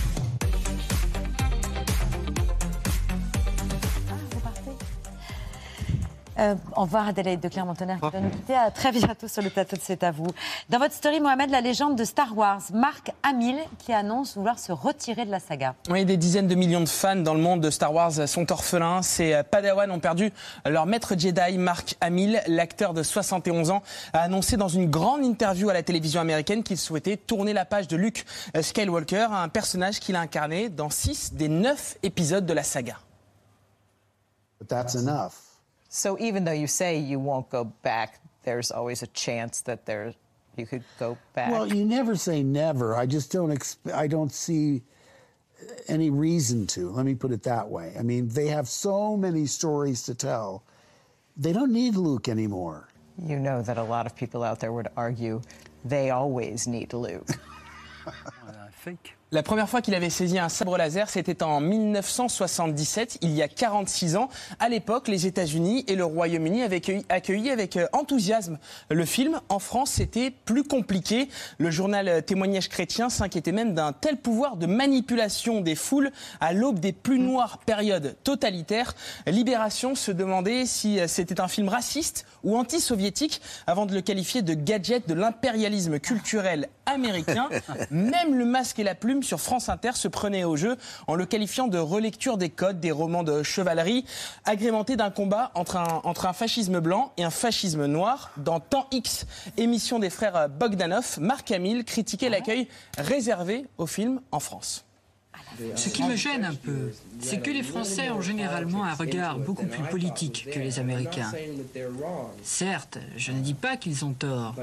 Euh, au revoir Adélaïde de Clermont-Tonnerre qui va nous quitter. À très bientôt sur le plateau de C'est à vous. Dans votre story, Mohamed, la légende de Star Wars, Mark Hamill qui annonce vouloir se retirer de la saga. Oui, des dizaines de millions de fans dans le monde de Star Wars sont orphelins. Ces Padawans ont perdu leur maître Jedi, Mark Hamill. L'acteur de soixante et onze ans a annoncé dans une grande interview à la télévision américaine qu'il souhaitait tourner la page de Luke Skywalker, un personnage qu'il a incarné dans six des neuf épisodes de la saga. But that's enough. So even though you say you won't go back, there's always a chance that there you could go back. Well, you never say never. I just don't exp- I don't see any reason to. Let me put it that way. I mean, they have so many stories to tell. They don't need Luke anymore. You know that a lot of people out there would argue they always need Luke. La première fois qu'il avait saisi un sabre laser, c'était en mille neuf cent soixante-dix-sept, il y a quarante-six ans. À l'époque, les États-Unis et le Royaume-Uni avaient accueilli, accueilli avec enthousiasme le film. En France, c'était plus compliqué. Le journal Témoignages chrétiens s'inquiétait même d'un tel pouvoir de manipulation des foules à l'aube des plus noires périodes totalitaires. Libération se demandait si c'était un film raciste ou anti-soviétique avant de le qualifier de gadget de l'impérialisme culturel américain. Même le masque et la plume sur France Inter se prenait au jeu en le qualifiant de relecture des codes des romans de chevalerie, agrémenté d'un combat entre un, entre un fascisme blanc et un fascisme noir. Dans Temps X, émission des frères Bogdanov, Mark Hamill critiquait l'accueil réservé au film en France. Ce qui me gêne un peu, c'est que les Français ont généralement un regard beaucoup plus politique que les Américains. Certes, je ne dis pas qu'ils ont tort,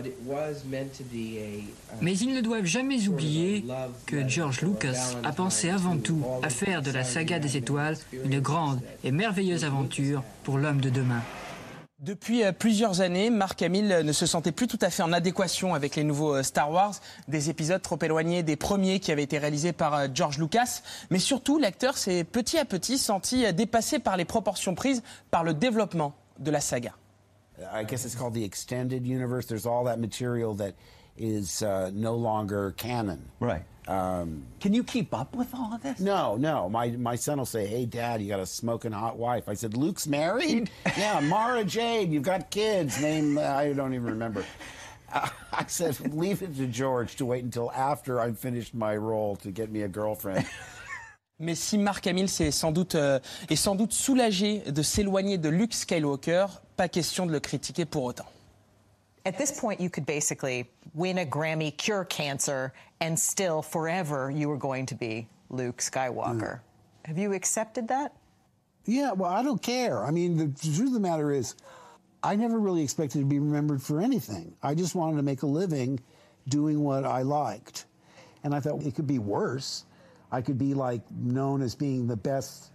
mais ils ne doivent jamais oublier que George Lucas a pensé avant tout à faire de la saga des étoiles une grande et merveilleuse aventure pour l'homme de demain. Depuis plusieurs années, Mark Hamill ne se sentait plus tout à fait en adéquation avec les nouveaux Star Wars, des épisodes trop éloignés des premiers qui avaient été réalisés par George Lucas. Mais surtout, l'acteur s'est petit à petit senti dépassé par les proportions prises par le développement de la saga. I guess it's called the extended universe. There's all that material that is uh, no longer canon. Right. Um, Can you keep up with all of this? no, no. My my son will say, "Hey, Dad, you got a smoking hot wife." I said, "Luke's married." Yeah, Mara Jade. You've got kids. Name I don't even remember. Uh, I said, "Leave it to George to wait until after I've finished my role to get me a girlfriend." Mais si Mark Hamill est sans doute, euh, est sans doute soulagé de s'éloigner de Luke Skywalker, pas question de le critiquer pour autant. At this point, you could basically win a Grammy, cure cancer, and still forever you were going to be Luke Skywalker. Have you accepted that? Yeah, well, I don't care. I mean, the, the truth of the matter is, I never really expected to be remembered for anything. I just wanted to make a living doing what I liked. And I thought it could be worse. I could be, like, known as being the best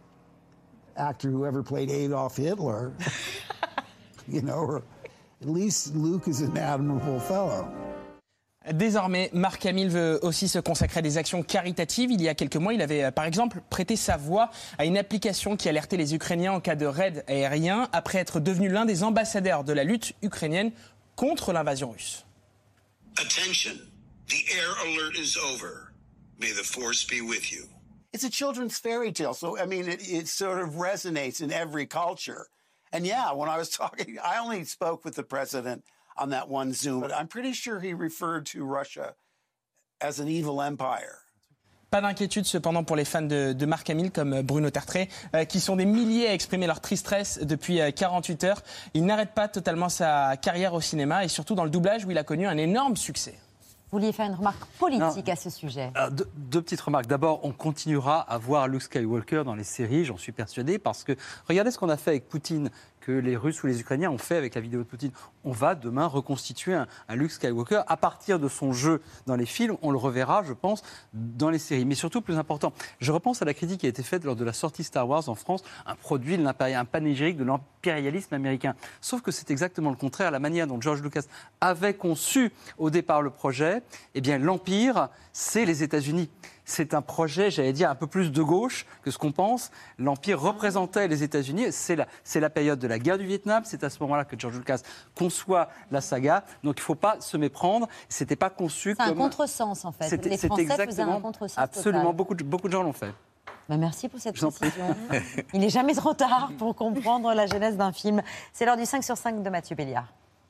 actor who ever played Adolf Hitler. You know, or at least Luke is an admirable fellow. Désormais, Mark Hamill veut aussi se consacrer à des actions caritatives. Il y a quelques mois, il avait par exemple prêté sa voix à une application qui alertait les Ukrainiens en cas de raid aérien, après être devenu l'un des ambassadeurs de la lutte ukrainienne contre l'invasion russe. Attention, the air alert is over. May the force be with you. It's a children's fairy tale, so I mean, it, it sort of resonates in every culture. And yeah, when I was talking, I only spoke with the president on that one Zoom, but I'm pretty sure he referred to Russia as an evil empire. Pas d'inquiétude cependant pour les fans de, de Marc Hamill comme Bruno Tertrais, euh, qui sont des milliers à exprimer leur tristesse depuis euh, quarante-huit heures. Il n'arrête pas totalement sa carrière au cinéma et surtout dans le doublage où il a connu un énorme succès. Vous vouliez faire une remarque politique Non. à ce sujet. Alors, deux, deux petites remarques. D'abord, on continuera à voir Luke Skywalker dans les séries, j'en suis persuadé, parce que regardez ce qu'on a fait avec Poutine, que les Russes ou les Ukrainiens ont fait avec la vidéo de Poutine. On va demain reconstituer un, un Luke Skywalker à partir de son jeu dans les films. On le reverra, je pense, dans les séries. Mais surtout, plus important, je repense à la critique qui a été faite lors de la sortie Star Wars en France, un produit de l'impéri- un panégyrique de l'impérialisme américain. Sauf que c'est exactement le contraire. La manière dont George Lucas avait conçu au départ le projet, eh bien, l'Empire, c'est les États-Unis. C'est un projet, j'allais dire, un peu plus de gauche que ce qu'on pense. L'Empire représentait les États-Unis. C'est la, c'est la période de la guerre du Vietnam. C'est à ce moment-là que George Lucas conçoit la saga. Donc il ne faut pas se méprendre. C'était pas conçu C'est comme... un contresens, en fait. C'était- Les c'était Français faisaient exactement- un contresens Absolument, total. beaucoup de, beaucoup de gens l'ont fait. Bah, merci pour cette Je vous en prie. précision. Il n'est jamais trop tard pour comprendre la genèse d'un film. C'est l'heure du cinq sur cinq de Mathieu Béliard.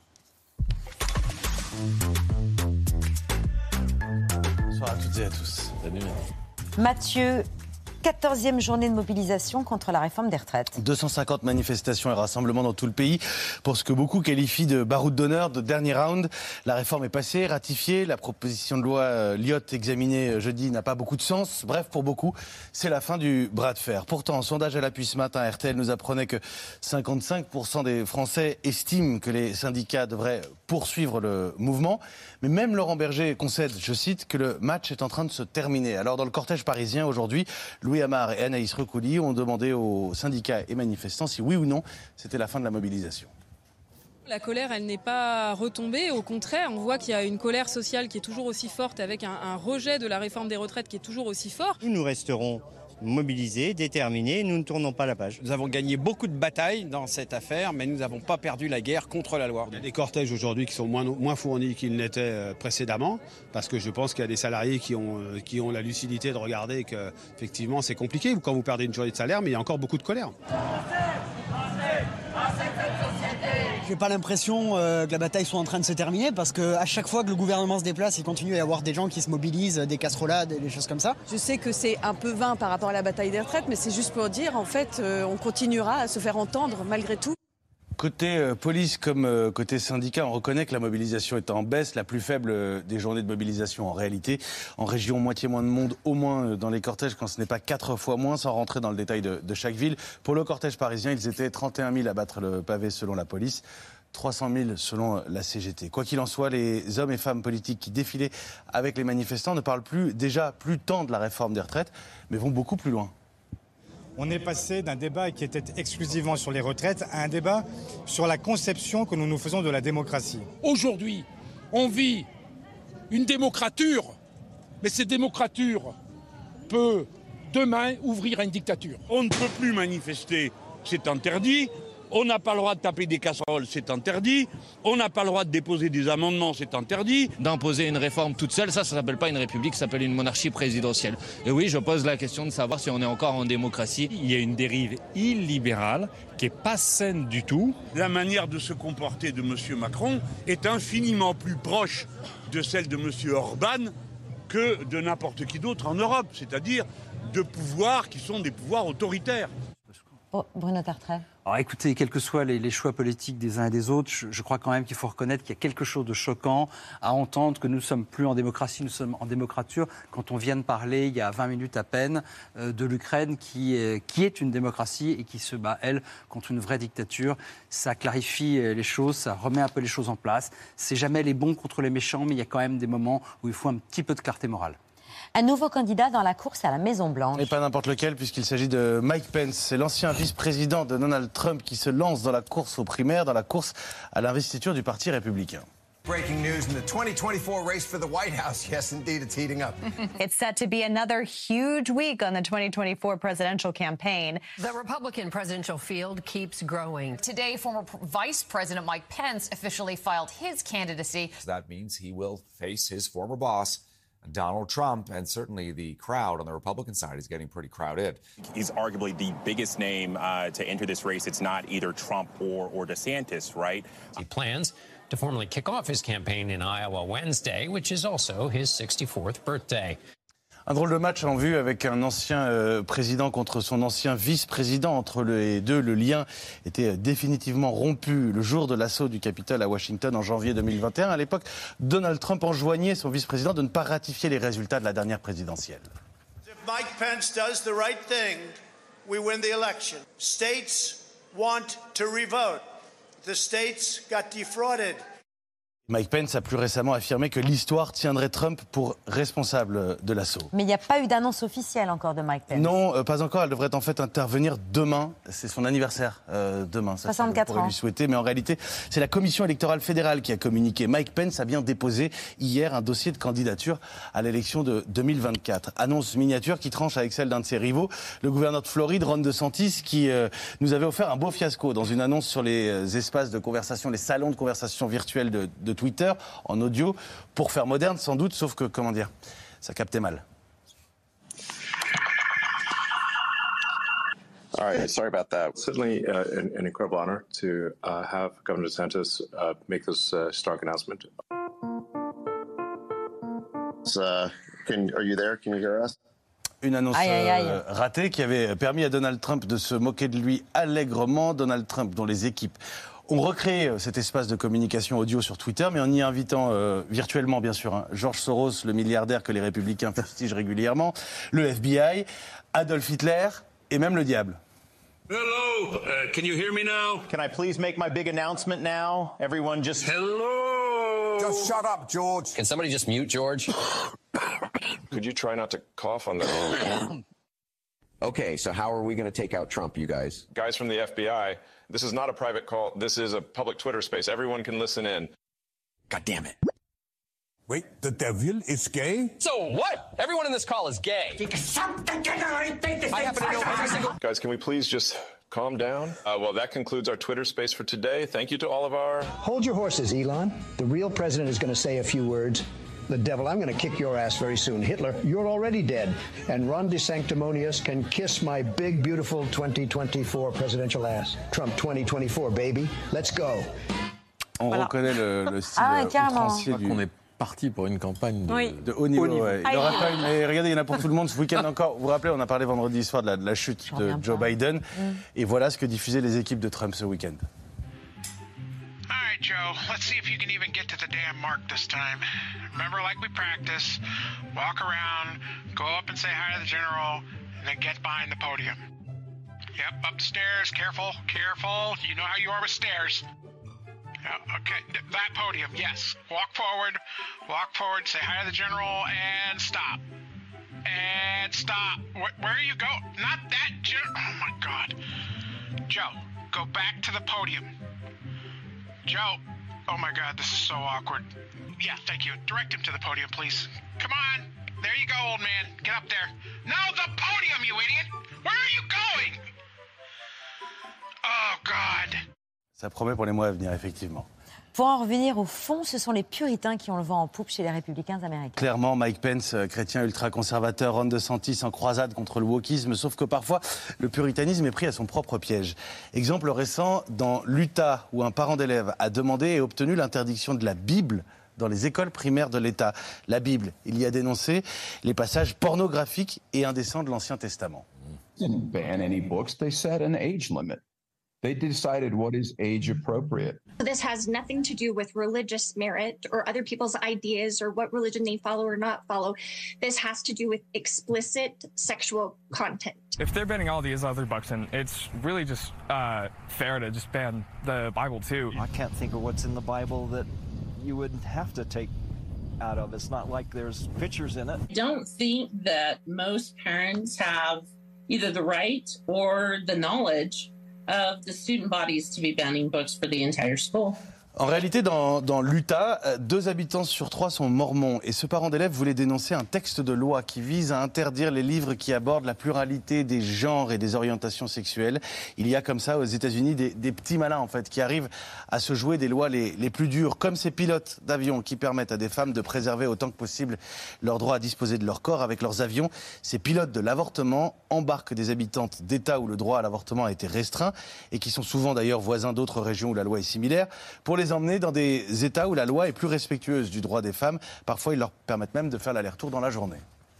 Bonsoir à toutes et à tous. Salut. Mathieu, quatorzième journée de mobilisation contre la réforme des retraites. deux cent cinquante manifestations et rassemblements dans tout le pays pour ce que beaucoup qualifient de baroud d'honneur, de dernier round. La réforme est passée, ratifiée. La proposition de loi euh, Lyotte examinée jeudi n'a pas beaucoup de sens. Bref, pour beaucoup, c'est la fin du bras de fer. Pourtant, un sondage à l'appui ce matin, R T L nous apprenait que cinquante-cinq pour cent des Français estiment que les syndicats devraient poursuivre le mouvement. Mais même Laurent Berger concède, je cite, que le match est en train de se terminer. Alors, dans le cortège parisien aujourd'hui, Louis Amar et Anaïs Recouli ont demandé aux syndicats et manifestants si oui ou non c'était la fin de la mobilisation. La colère, elle n'est pas retombée. Au contraire, on voit qu'il y a une colère sociale qui est toujours aussi forte, avec un, un rejet de la réforme des retraites qui est toujours aussi fort. Nous resterons mobilisés, déterminés, nous ne tournons pas la page. Nous avons gagné beaucoup de batailles dans cette affaire, mais nous n'avons pas perdu la guerre contre la loi. Il y a des cortèges aujourd'hui qui sont moins, moins fournis qu'ils n'étaient précédemment, parce que je pense qu'il y a des salariés qui ont, qui ont la lucidité de regarder qu'effectivement c'est compliqué quand vous perdez une journée de salaire, mais il y a encore beaucoup de colère. J'ai pas l'impression euh, que la bataille soit en train de se terminer parce qu'à chaque fois que le gouvernement se déplace, il continue à y avoir des gens qui se mobilisent, des casserolades, des choses comme ça. Je sais que c'est un peu vain par rapport à la bataille des retraites, mais c'est juste pour dire, en fait, euh, on continuera à se faire entendre malgré tout. Côté euh, police comme euh, côté syndicat, on reconnaît que la mobilisation est en baisse, la plus faible euh, des journées de mobilisation en réalité. En région, moitié moins de monde, au moins euh, dans les cortèges, quand ce n'est pas quatre fois moins, sans rentrer dans le détail de, de chaque ville. Pour le cortège parisien, ils étaient trente et un mille à battre le pavé selon la police, trois cent mille selon la C G T. Quoi qu'il en soit, les hommes et femmes politiques qui défilaient avec les manifestants ne parlent plus, déjà plus tant de la réforme des retraites, mais vont beaucoup plus loin. On est passé d'un débat qui était exclusivement sur les retraites à un débat sur la conception que nous nous faisons de la démocratie. Aujourd'hui, on vit une démocrature, mais cette démocrature peut demain ouvrir à une dictature. On ne peut plus manifester, c'est interdit. On n'a pas le droit de taper des casseroles, c'est interdit. On n'a pas le droit de déposer des amendements, c'est interdit. D'imposer une réforme toute seule, ça, ça s'appelle pas une république, ça s'appelle une monarchie présidentielle. Et oui, je pose la question de savoir si on est encore en démocratie. Il y a une dérive illibérale qui n'est pas saine du tout. La manière de se comporter de M. Macron est infiniment plus proche de celle de M. Orban que de n'importe qui d'autre en Europe, c'est-à-dire de pouvoirs qui sont des pouvoirs autoritaires. Oh, Bruno Tertrais. Alors écoutez, quels que soient les, les choix politiques des uns et des autres, je, je crois quand même qu'il faut reconnaître qu'il y a quelque chose de choquant à entendre que nous ne sommes plus en démocratie, nous sommes en démocrature, quand on vient de parler, il y a vingt minutes à peine, euh, de l'Ukraine qui, est- qui est une démocratie et qui se bat, elle, contre une vraie dictature. Ça clarifie euh, les choses, ça remet un peu les choses en place. C'est jamais les bons contre les méchants, mais il y a quand même des moments où il faut un petit peu de clarté morale. Un nouveau candidat dans la course à la Maison-Blanche. Et pas n'importe lequel, puisqu'il s'agit de Mike Pence. C'est l'ancien vice-président de Donald Trump qui se lance dans la course aux primaires, dans la course à l'investiture du Parti républicain. Breaking news in the twenty twenty-four race for the White House. Yes, indeed, it's heating up. It's set to be another huge week on the twenty twenty-four presidential campaign. The Republican presidential field keeps growing. Today, former P- Vice President Mike Pence officially filed his candidacy. That means he will face his former boss, Donald Trump, and certainly the crowd on the Republican side is getting pretty crowded. He's arguably the biggest name uh, to enter this race. It's not either Trump or, or DeSantis, right? He plans to formally kick off his campaign in Iowa Wednesday, which is also his sixty-fourth birthday. Un drôle de match en vue avec un ancien euh, président contre son ancien vice-président. Entre les deux, le lien était définitivement rompu le jour de l'assaut du Capitole à Washington en janvier deux mille vingt et un. À l'époque, Donald Trump enjoignait son vice-président de ne pas ratifier les résultats de la dernière présidentielle. If Mike Pence does the right thing, we win the election. States want to revote. The states got defrauded. Mike Pence a plus récemment affirmé que l'histoire tiendrait Trump pour responsable de l'assaut. Mais il n'y a pas eu d'annonce officielle encore de Mike Pence. Non, euh, pas encore. Elle devrait en fait intervenir demain. C'est son anniversaire euh, demain. Ça, soixante-quatre on ans. lui souhaiter. Mais en réalité, c'est la commission électorale fédérale qui a communiqué. Mike Pence a bien déposé hier un dossier de candidature à l'élection de deux mille vingt-quatre. Annonce miniature qui tranche avec celle d'un de ses rivaux, le gouverneur de Floride, Ron DeSantis, qui euh, nous avait offert un beau fiasco dans une annonce sur les euh, espaces de conversation, les salons de conversation virtuels de, de Twitter, en audio, pour faire moderne sans doute, sauf que, comment dire, ça captait mal. All right, sorry about that. Certainly uh, an, an incredible honor to uh, have Governor DeSantis uh, make this uh, stark announcement. Uh, can, are you there? Can you hear us? Une annonce aïe, aïe, aïe. Euh, ratée qui avait permis à Donald Trump de se moquer de lui allègrement. Donald Trump, dont les équipes ont recréé cet espace de communication audio sur Twitter, mais en y invitant euh, virtuellement, bien sûr, hein, George Soros, le milliardaire que les républicains fustigent régulièrement, le F B I, Adolf Hitler et même le diable. Hello, uh, can you hear me now? Can I please make my big announcement now? Everyone just... Hello! Just shut up, George. Can somebody just mute George? Could you try not to cough on the... Okay, so how are we going to take out Trump, you guys? Guys from the F B I, this is not a private call. This is a public Twitter space. Everyone can listen in. God damn it. Wait, the devil is gay? So what? Everyone in this call is gay. I happen to know every single... Guys, can we please just calm down? Uh, well, that concludes our Twitter space for today. Thank you to all of our... Hold your horses, Elon. The real president is going to say a few words. The devil, I'm going to kick your ass very soon. Hitler, you're already dead. And Ron DeSanctimonious can kiss my big, beautiful twenty twenty-four presidential ass. Trump twenty twenty-four, baby. Let's go. On voilà. reconnaît le, le style ah, outrancier du... qu'on est parti pour une campagne de, oui. de haut niveau. Haut niveau. Ouais. Il aura pas une... Mais regardez, il y en a pour tout le monde ce week-end encore. Vous vous rappelez, on a parlé vendredi soir de la, de la chute de Joe pas. Biden. Mm. Et voilà ce que diffusaient les équipes de Trump ce week-end. All right, Joe, let's see if you can even get to the damn mark this time. Remember, like we practice, walk around, go up and say hi to the general, and then get behind the podium. Yep, up the stairs, careful, careful. You know how you are with stairs. Yeah, okay, that podium, yes. Walk forward, walk forward, say hi to the general, and stop. And stop. Where, where are you going? Not that general. Oh, my God. Joe, go back to the podium. Joe, oh my God, this is so awkward. Yeah, thank you. Direct him to the podium, please. Come on. There you go, old man. Get up there. No, the podium, you idiot. Where are you going? Oh, God. Ça promet pour les mois à venir, effectivement. Pour en revenir au fond, ce sont les puritains qui ont le vent en poupe chez les républicains américains. Clairement, Mike Pence, chrétien ultra-conservateur, Ron DeSantis en croisade contre le wokisme, sauf que parfois, le puritanisme est pris à son propre piège. Exemple récent, dans l'Utah, où un parent d'élève a demandé et obtenu l'interdiction de la Bible dans les écoles primaires de l'État. La Bible, il y a dénoncé les passages pornographiques et indécents de l'Ancien Testament. Didn't ban any books, they set an age limit. They decided what is age appropriate. This has nothing to do with religious merit or other people's ideas or what religion they follow or not follow. This has to do with explicit sexual content. If they're banning all these other books, then it's really just uh, fair to just ban the Bible too. I can't think of what's in the Bible that you would have to take out of. It's not like there's pictures in it. I don't think that most parents have either the right or the knowledge of the student bodies to be banning books for the entire school. En réalité, dans, dans l'Utah, deux habitants sur trois sont mormons. Et ce parent d'élève voulait dénoncer un texte de loi qui vise à interdire les livres qui abordent la pluralité des genres et des orientations sexuelles. Il y a comme ça aux États-Unis des, des petits malins en fait qui arrivent à se jouer des lois les, les plus dures, comme ces pilotes d'avions qui permettent à des femmes de préserver autant que possible leur droit à disposer de leur corps avec leurs avions. Ces pilotes de l'avortement embarquent des habitantes d'États où le droit à l'avortement a été restreint et qui sont souvent d'ailleurs voisins d'autres régions où la loi est similaire, pour les emmener dans des États où la loi est plus respectueuse du droit des femmes. Parfois, ils leur permettent même de faire l'aller-retour dans la journée.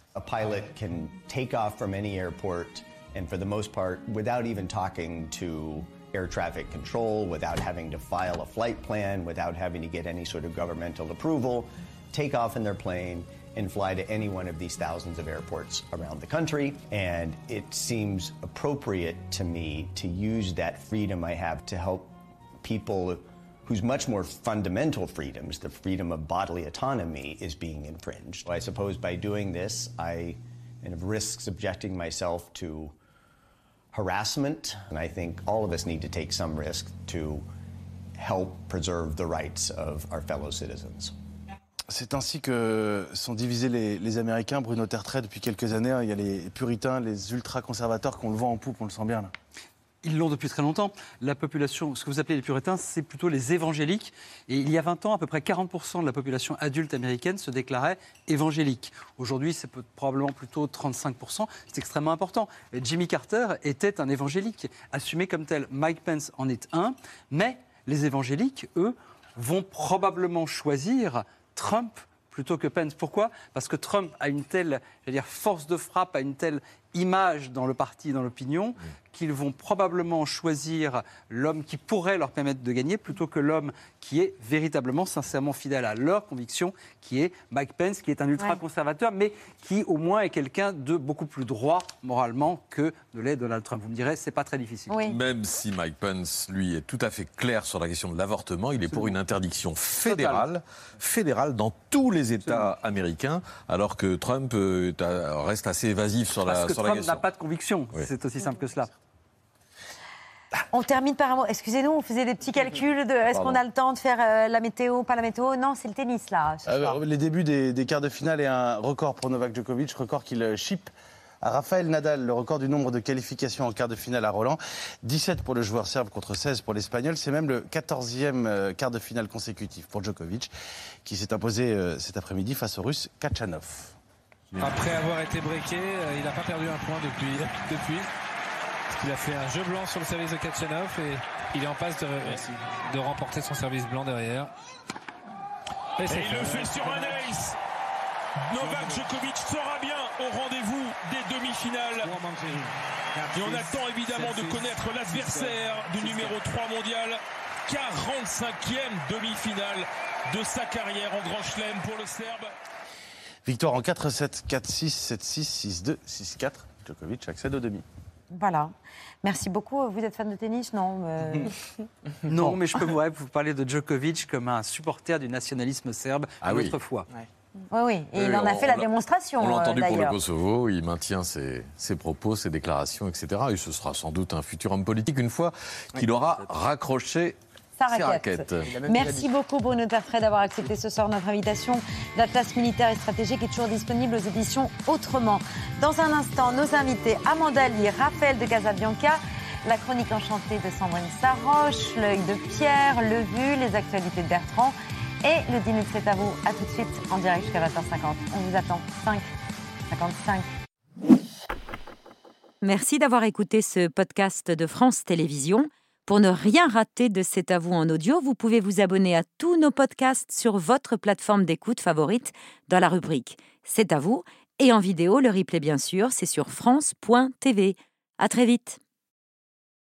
A pilot can take off from any airport and for the most part, without even talking to air traffic control, without having to file a flight plan, without having to get any sort of governmental approval, take off in their plane and fly to any one of these thousands of airports around the country. And it seems appropriate to me to use that freedom I have to help people whose much more fundamental freedoms, the freedom of bodily autonomy, is being infringed. I suppose by doing this, I kind of risk subjecting myself to harassment, and I think all of us need to take some risk to help preserve the rights of our fellow citizens. C'est ainsi que sont divisés les, les Américains, Bruno Tertrais, depuis quelques années. Il y a les puritains, les ultra-conservateurs qu'on le vend en poupe, on le sent bien là. Ils l'ont depuis très longtemps. La population, ce que vous appelez les puritains, c'est plutôt les évangéliques. Et il y a vingt ans, à peu près quarante pour cent de la population adulte américaine se déclarait évangélique. Aujourd'hui, c'est probablement plutôt trente-cinq pour cent. C'est extrêmement important. Et Jimmy Carter était un évangélique, assumé comme tel. Mike Pence en est un. Mais les évangéliques, eux, vont probablement choisir Trump plutôt que Pence. Pourquoi ? Parce que Trump a une telle, j'allais dire, force de frappe, a une telle image dans le parti, dans l'opinion, mmh. qu'ils vont probablement choisir l'homme qui pourrait leur permettre de gagner plutôt que l'homme qui est véritablement, sincèrement fidèle à leur conviction, qui est Mike Pence, qui est un ultra-conservateur, ouais. mais qui au moins est quelqu'un de beaucoup plus droit moralement que de l'est Donald Trump. Vous me direz, c'est pas très difficile. Oui. Même si Mike Pence, lui, est tout à fait clair sur la question de l'avortement, il est pour une interdiction fédérale, fédérale dans tous les États Absolument. américains, alors que Trump euh, reste assez évasif sur Parce la, que sur Trump la question. n'a pas de conviction, oui. c'est aussi simple que cela. On termine par un mot. Excusez-nous, on faisait des petits calculs de est-ce Pardon. qu'on a le temps de faire euh, la météo, pas la météo. Non, c'est le tennis là. Euh, les débuts des, des quarts de finale et un record pour Novak Djokovic, record qu'il chip à Rafael Nadal, le record du nombre de qualifications en quart de finale à Roland. dix-sept pour le joueur serbe contre seize pour l'Espagnol. C'est même le quatorzième quart de finale consécutif pour Djokovic, qui s'est imposé euh, cet après-midi face au Russe Kachanov. Après avoir été breaké, euh, il n'a pas perdu un point depuis. depuis. Il a fait un jeu blanc sur le service de Kachanov et il est en passe de, de remporter son service blanc derrière. Et, et il le fait sur un ace. Novak Djokovic sera bien au rendez-vous des demi-finales. Et on attend évidemment de connaître l'adversaire du numéro trois mondial. quarante-cinquième demi-finale de sa carrière en Grand Chelem pour le Serbe. Victoire en quatre sept, quatre six, sept six, six deux, six quatre. Djokovic accède au demi. Voilà. Merci beaucoup. Vous êtes fan de tennis, non euh... Non, mais je peux vous, vous parler de Djokovic comme un supporter du nationalisme serbe ah une oui. autre fois. Ouais. Oui, oui, et oui, il en a fait la démonstration. On l'a entendu euh, pour le Kosovo, il maintient ses, ses propos, ses déclarations, et cetera. Et ce sera sans doute un futur homme politique une fois qu'il oui, aura raccroché sa raquette. Merci beaucoup Bruno Tertrais d'avoir accepté ce soir notre invitation. L'Atlas militaire et stratégique est toujours disponible aux éditions Autrement. Dans un instant, nos invités Amanda Lee, Raphaël de Casabianca, la chronique enchantée de Sandrine Saroche, l'œil de Pierre, le vu, les actualités de Bertrand et le dix minutes c'est à vous. À tout de suite en direct jusqu'à vingt heures cinquante. On vous attend. cinq cinquante-cinq. Merci d'avoir écouté ce podcast de France Télévisions. Pour ne rien rater de C'est à vous en audio, vous pouvez vous abonner à tous nos podcasts sur votre plateforme d'écoute favorite dans la rubrique C'est à vous. Et en vidéo, le replay bien sûr, c'est sur France point T V. À très vite.